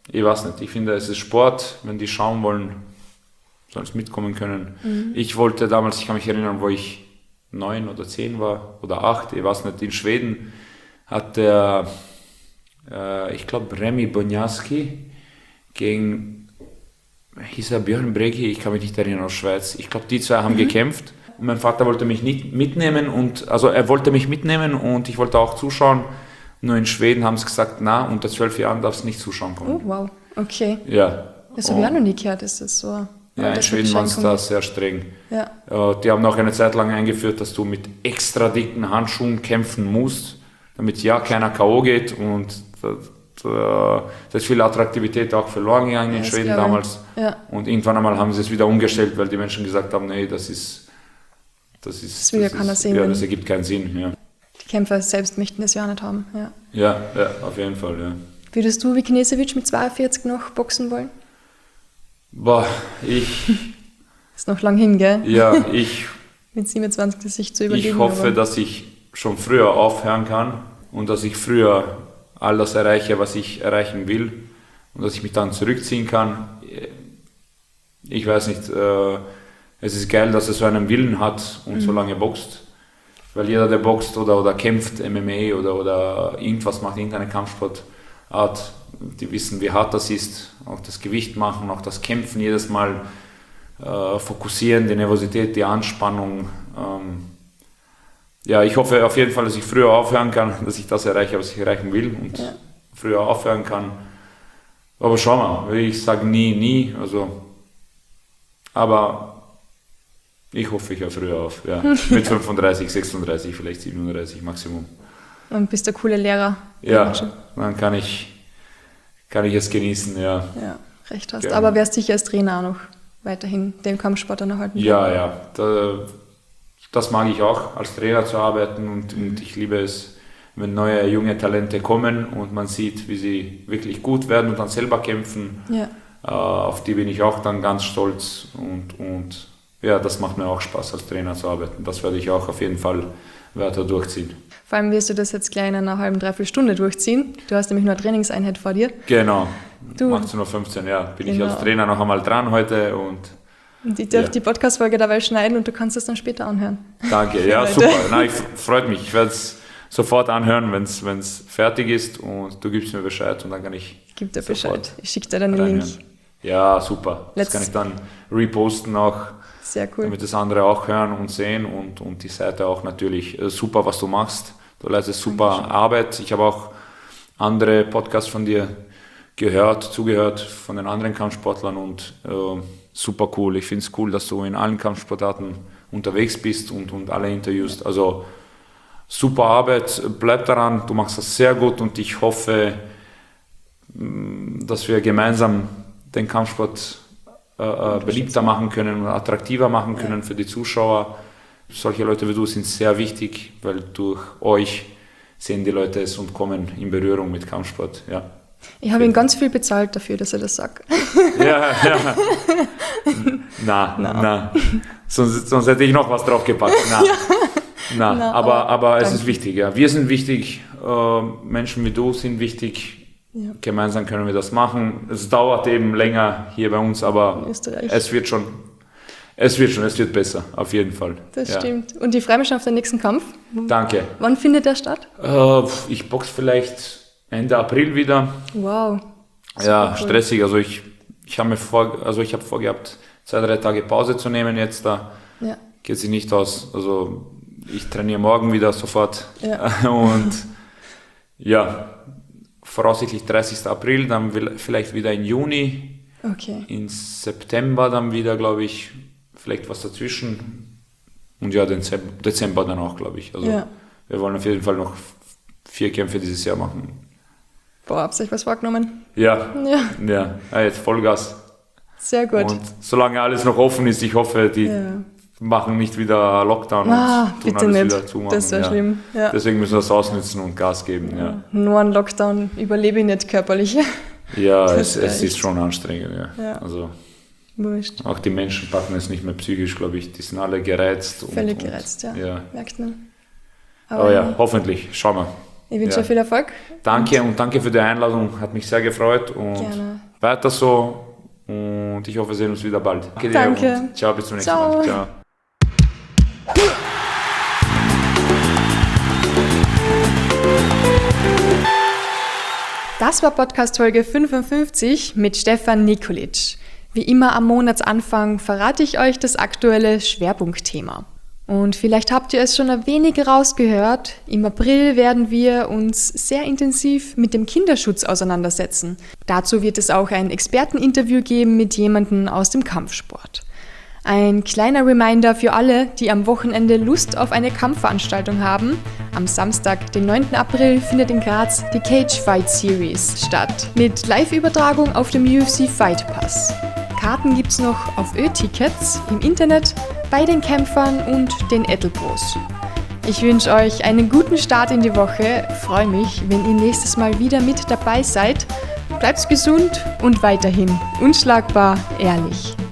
ich weiß nicht, ich finde, es ist Sport, wenn die schauen wollen, sollen sie mitkommen können. Ich wollte damals, ich kann mich erinnern, wo ich 9 oder 10 war oder 8, ich weiß nicht, in Schweden hat der, ich glaube, Remi Bonjasky gegen, hieß er Björn Bregi, ich kann mich nicht erinnern, aus Schweiz. Ich glaube, die zwei haben gekämpft und mein Vater wollte mich nicht mitnehmen er wollte mich mitnehmen und ich wollte auch zuschauen. Nur in Schweden haben sie gesagt, na, unter 12 Jahren darfst du nicht zuschauen kommen. Oh, wow, okay. Ja. Das habe ich auch noch nie gehört, ist das so? Ja, in Schweden waren es da sehr streng. Ja. Die haben auch eine Zeit lang eingeführt, dass du mit extra dicken Handschuhen kämpfen musst, damit ja keiner K.O. geht und da ist viel Attraktivität auch verloren gegangen in Schweden damals. Ja. Und irgendwann einmal haben sie es wieder umgestellt, weil die Menschen gesagt haben, nee, das will ja keiner sehen. Ja, das ergibt keinen Sinn. Ja. Die Kämpfer selbst möchten das ja auch nicht haben. Ja, ja, auf jeden Fall. Ja. Würdest du wie Knežević mit 42 noch boxen wollen? Boah, ist noch lang hin, gell? Ja, mit 27 das sich zu überlegen. Ich hoffe, dass ich schon früher aufhören kann und dass ich früher all das erreiche, was ich erreichen will und dass ich mich dann zurückziehen kann. Ich weiß nicht, es ist geil, dass er so einen Willen hat und so lange boxt, weil jeder, der boxt oder kämpft, MMA oder irgendwas macht, irgendeine Kampfsportart, die wissen, wie hart das ist, auch das Gewicht machen, auch das Kämpfen jedes Mal fokussieren, die Nervosität, die Anspannung. Ja, ich hoffe auf jeden Fall, dass ich früher aufhören kann, dass ich das erreiche, was ich erreichen will und früher aufhören kann. Aber schauen wir, ich sage nie, also, aber ich hoffe, ich höre früher auf, ja. Mit 35, 36, vielleicht 37 Maximum. Und bist der coole Lehrer. Ja, dann kann ich es genießen, ja. Ja, recht hast. Gerne. Aber wärst sicher als Trainer auch noch weiterhin den Kampfsport dann erhalten? Ja, das mag ich auch, als Trainer zu arbeiten und ich liebe es, wenn neue, junge Talente kommen und man sieht, wie sie wirklich gut werden und dann selber kämpfen. Ja. Auf die bin ich auch dann ganz stolz und ja, das macht mir auch Spaß, als Trainer zu arbeiten. Das werde ich auch auf jeden Fall weiter durchziehen. Vor allem wirst du das jetzt gleich in einer halben, dreiviertel Stunde durchziehen. Du hast nämlich nur eine Trainingseinheit vor dir. Genau, 18:15 Uhr, ja, bin ich als Trainer noch einmal dran heute und ich darf die Podcast-Folge dabei schneiden und du kannst es dann später anhören. Danke, ja, super. Nein, freut mich. Ich werde es sofort anhören, wenn es fertig ist und du gibst mir Bescheid und dann kann ich. Gib dir Bescheid. Ich schicke dir dann den Link. Ja, super. Das kann ich dann reposten auch. Sehr cool. Damit das andere auch hören und sehen und die Seite auch natürlich super, was du machst. Du leistest super Arbeit. Ich habe auch andere Podcasts von dir zugehört von den anderen Kampfsportlern und super cool. Ich finde es cool, dass du in allen Kampfsportarten unterwegs bist und alle interviewst. Also super Arbeit, bleib daran, du machst das sehr gut und ich hoffe, dass wir gemeinsam den Kampfsport beliebter machen können und attraktiver machen können für die Zuschauer. Solche Leute wie du sind sehr wichtig, weil durch euch sehen die Leute es und kommen in Berührung mit Kampfsport. Ja. Ich habe ihn ganz viel bezahlt dafür, dass er das sagt. Ja. Na. Sonst hätte ich noch was draufgepackt. Na. Aber es ist wichtig. Ja. Wir sind wichtig, Menschen wie du sind wichtig. Ja. Gemeinsam können wir das machen. Es dauert eben länger hier bei uns, aber es wird besser, auf jeden Fall. Das stimmt. Und die freue mich schon auf den nächsten Kampf. Danke. Wann findet der statt? Ich boxe vielleicht Ende April wieder. Wow. Ja, cool. Stressig. Also ich habe vorgehabt, 2-3 Tage Pause zu nehmen jetzt. Da geht sich nicht aus. Also ich trainiere morgen wieder sofort. Ja. Und ja, voraussichtlich 30. April, dann vielleicht wieder im Juni. Okay. In September dann wieder, glaube ich, vielleicht was dazwischen. Und ja, Dezember dann auch, glaube ich. Also wir wollen auf jeden Fall noch 4 Kämpfe dieses Jahr machen. Boah, habt ihr euch was vorgenommen? Ja, jetzt Vollgas. Sehr gut. Und solange alles noch offen ist, ich hoffe, die machen nicht wieder Lockdown und tun alles nicht. Wieder zumachen. Das wäre schlimm. Ja. Deswegen müssen wir es ausnutzen und Gas geben. Ja. Nur ein Lockdown überlebe ich nicht körperlich. Ja, es ist schon anstrengend. Ja. Also, wurscht. Auch die Menschen packen es nicht mehr psychisch, glaube ich. Die sind alle gereizt. Völlig gereizt, ja. Merkt man. Aber ja, hoffentlich. Schauen wir. Ich wünsche dir viel Erfolg. Danke und danke für die Einladung. Hat mich sehr gefreut und gerne. Weiter so. Und ich hoffe, wir sehen uns wieder bald. Danke. Und ciao, bis zum nächsten Mal. Ciao. Das war Podcast-Folge 55 mit Stefan Nikolic. Wie immer am Monatsanfang verrate ich euch das aktuelle Schwerpunktthema. Und vielleicht habt ihr es schon ein wenig rausgehört, im April werden wir uns sehr intensiv mit dem Kinderschutz auseinandersetzen. Dazu wird es auch ein Experteninterview geben mit jemandem aus dem Kampfsport. Ein kleiner Reminder für alle, die am Wochenende Lust auf eine Kampfveranstaltung haben. Am Samstag, den 9. April, findet in Graz die Cage Fight Series statt. Mit Live-Übertragung auf dem UFC Fight Pass. Karten gibt's noch auf Ö-Tickets, im Internet, bei den Kämpfern und den Edelpros. Ich wünsche euch einen guten Start in die Woche. Freue mich, wenn ihr nächstes Mal wieder mit dabei seid. Bleibt gesund und weiterhin unschlagbar ehrlich.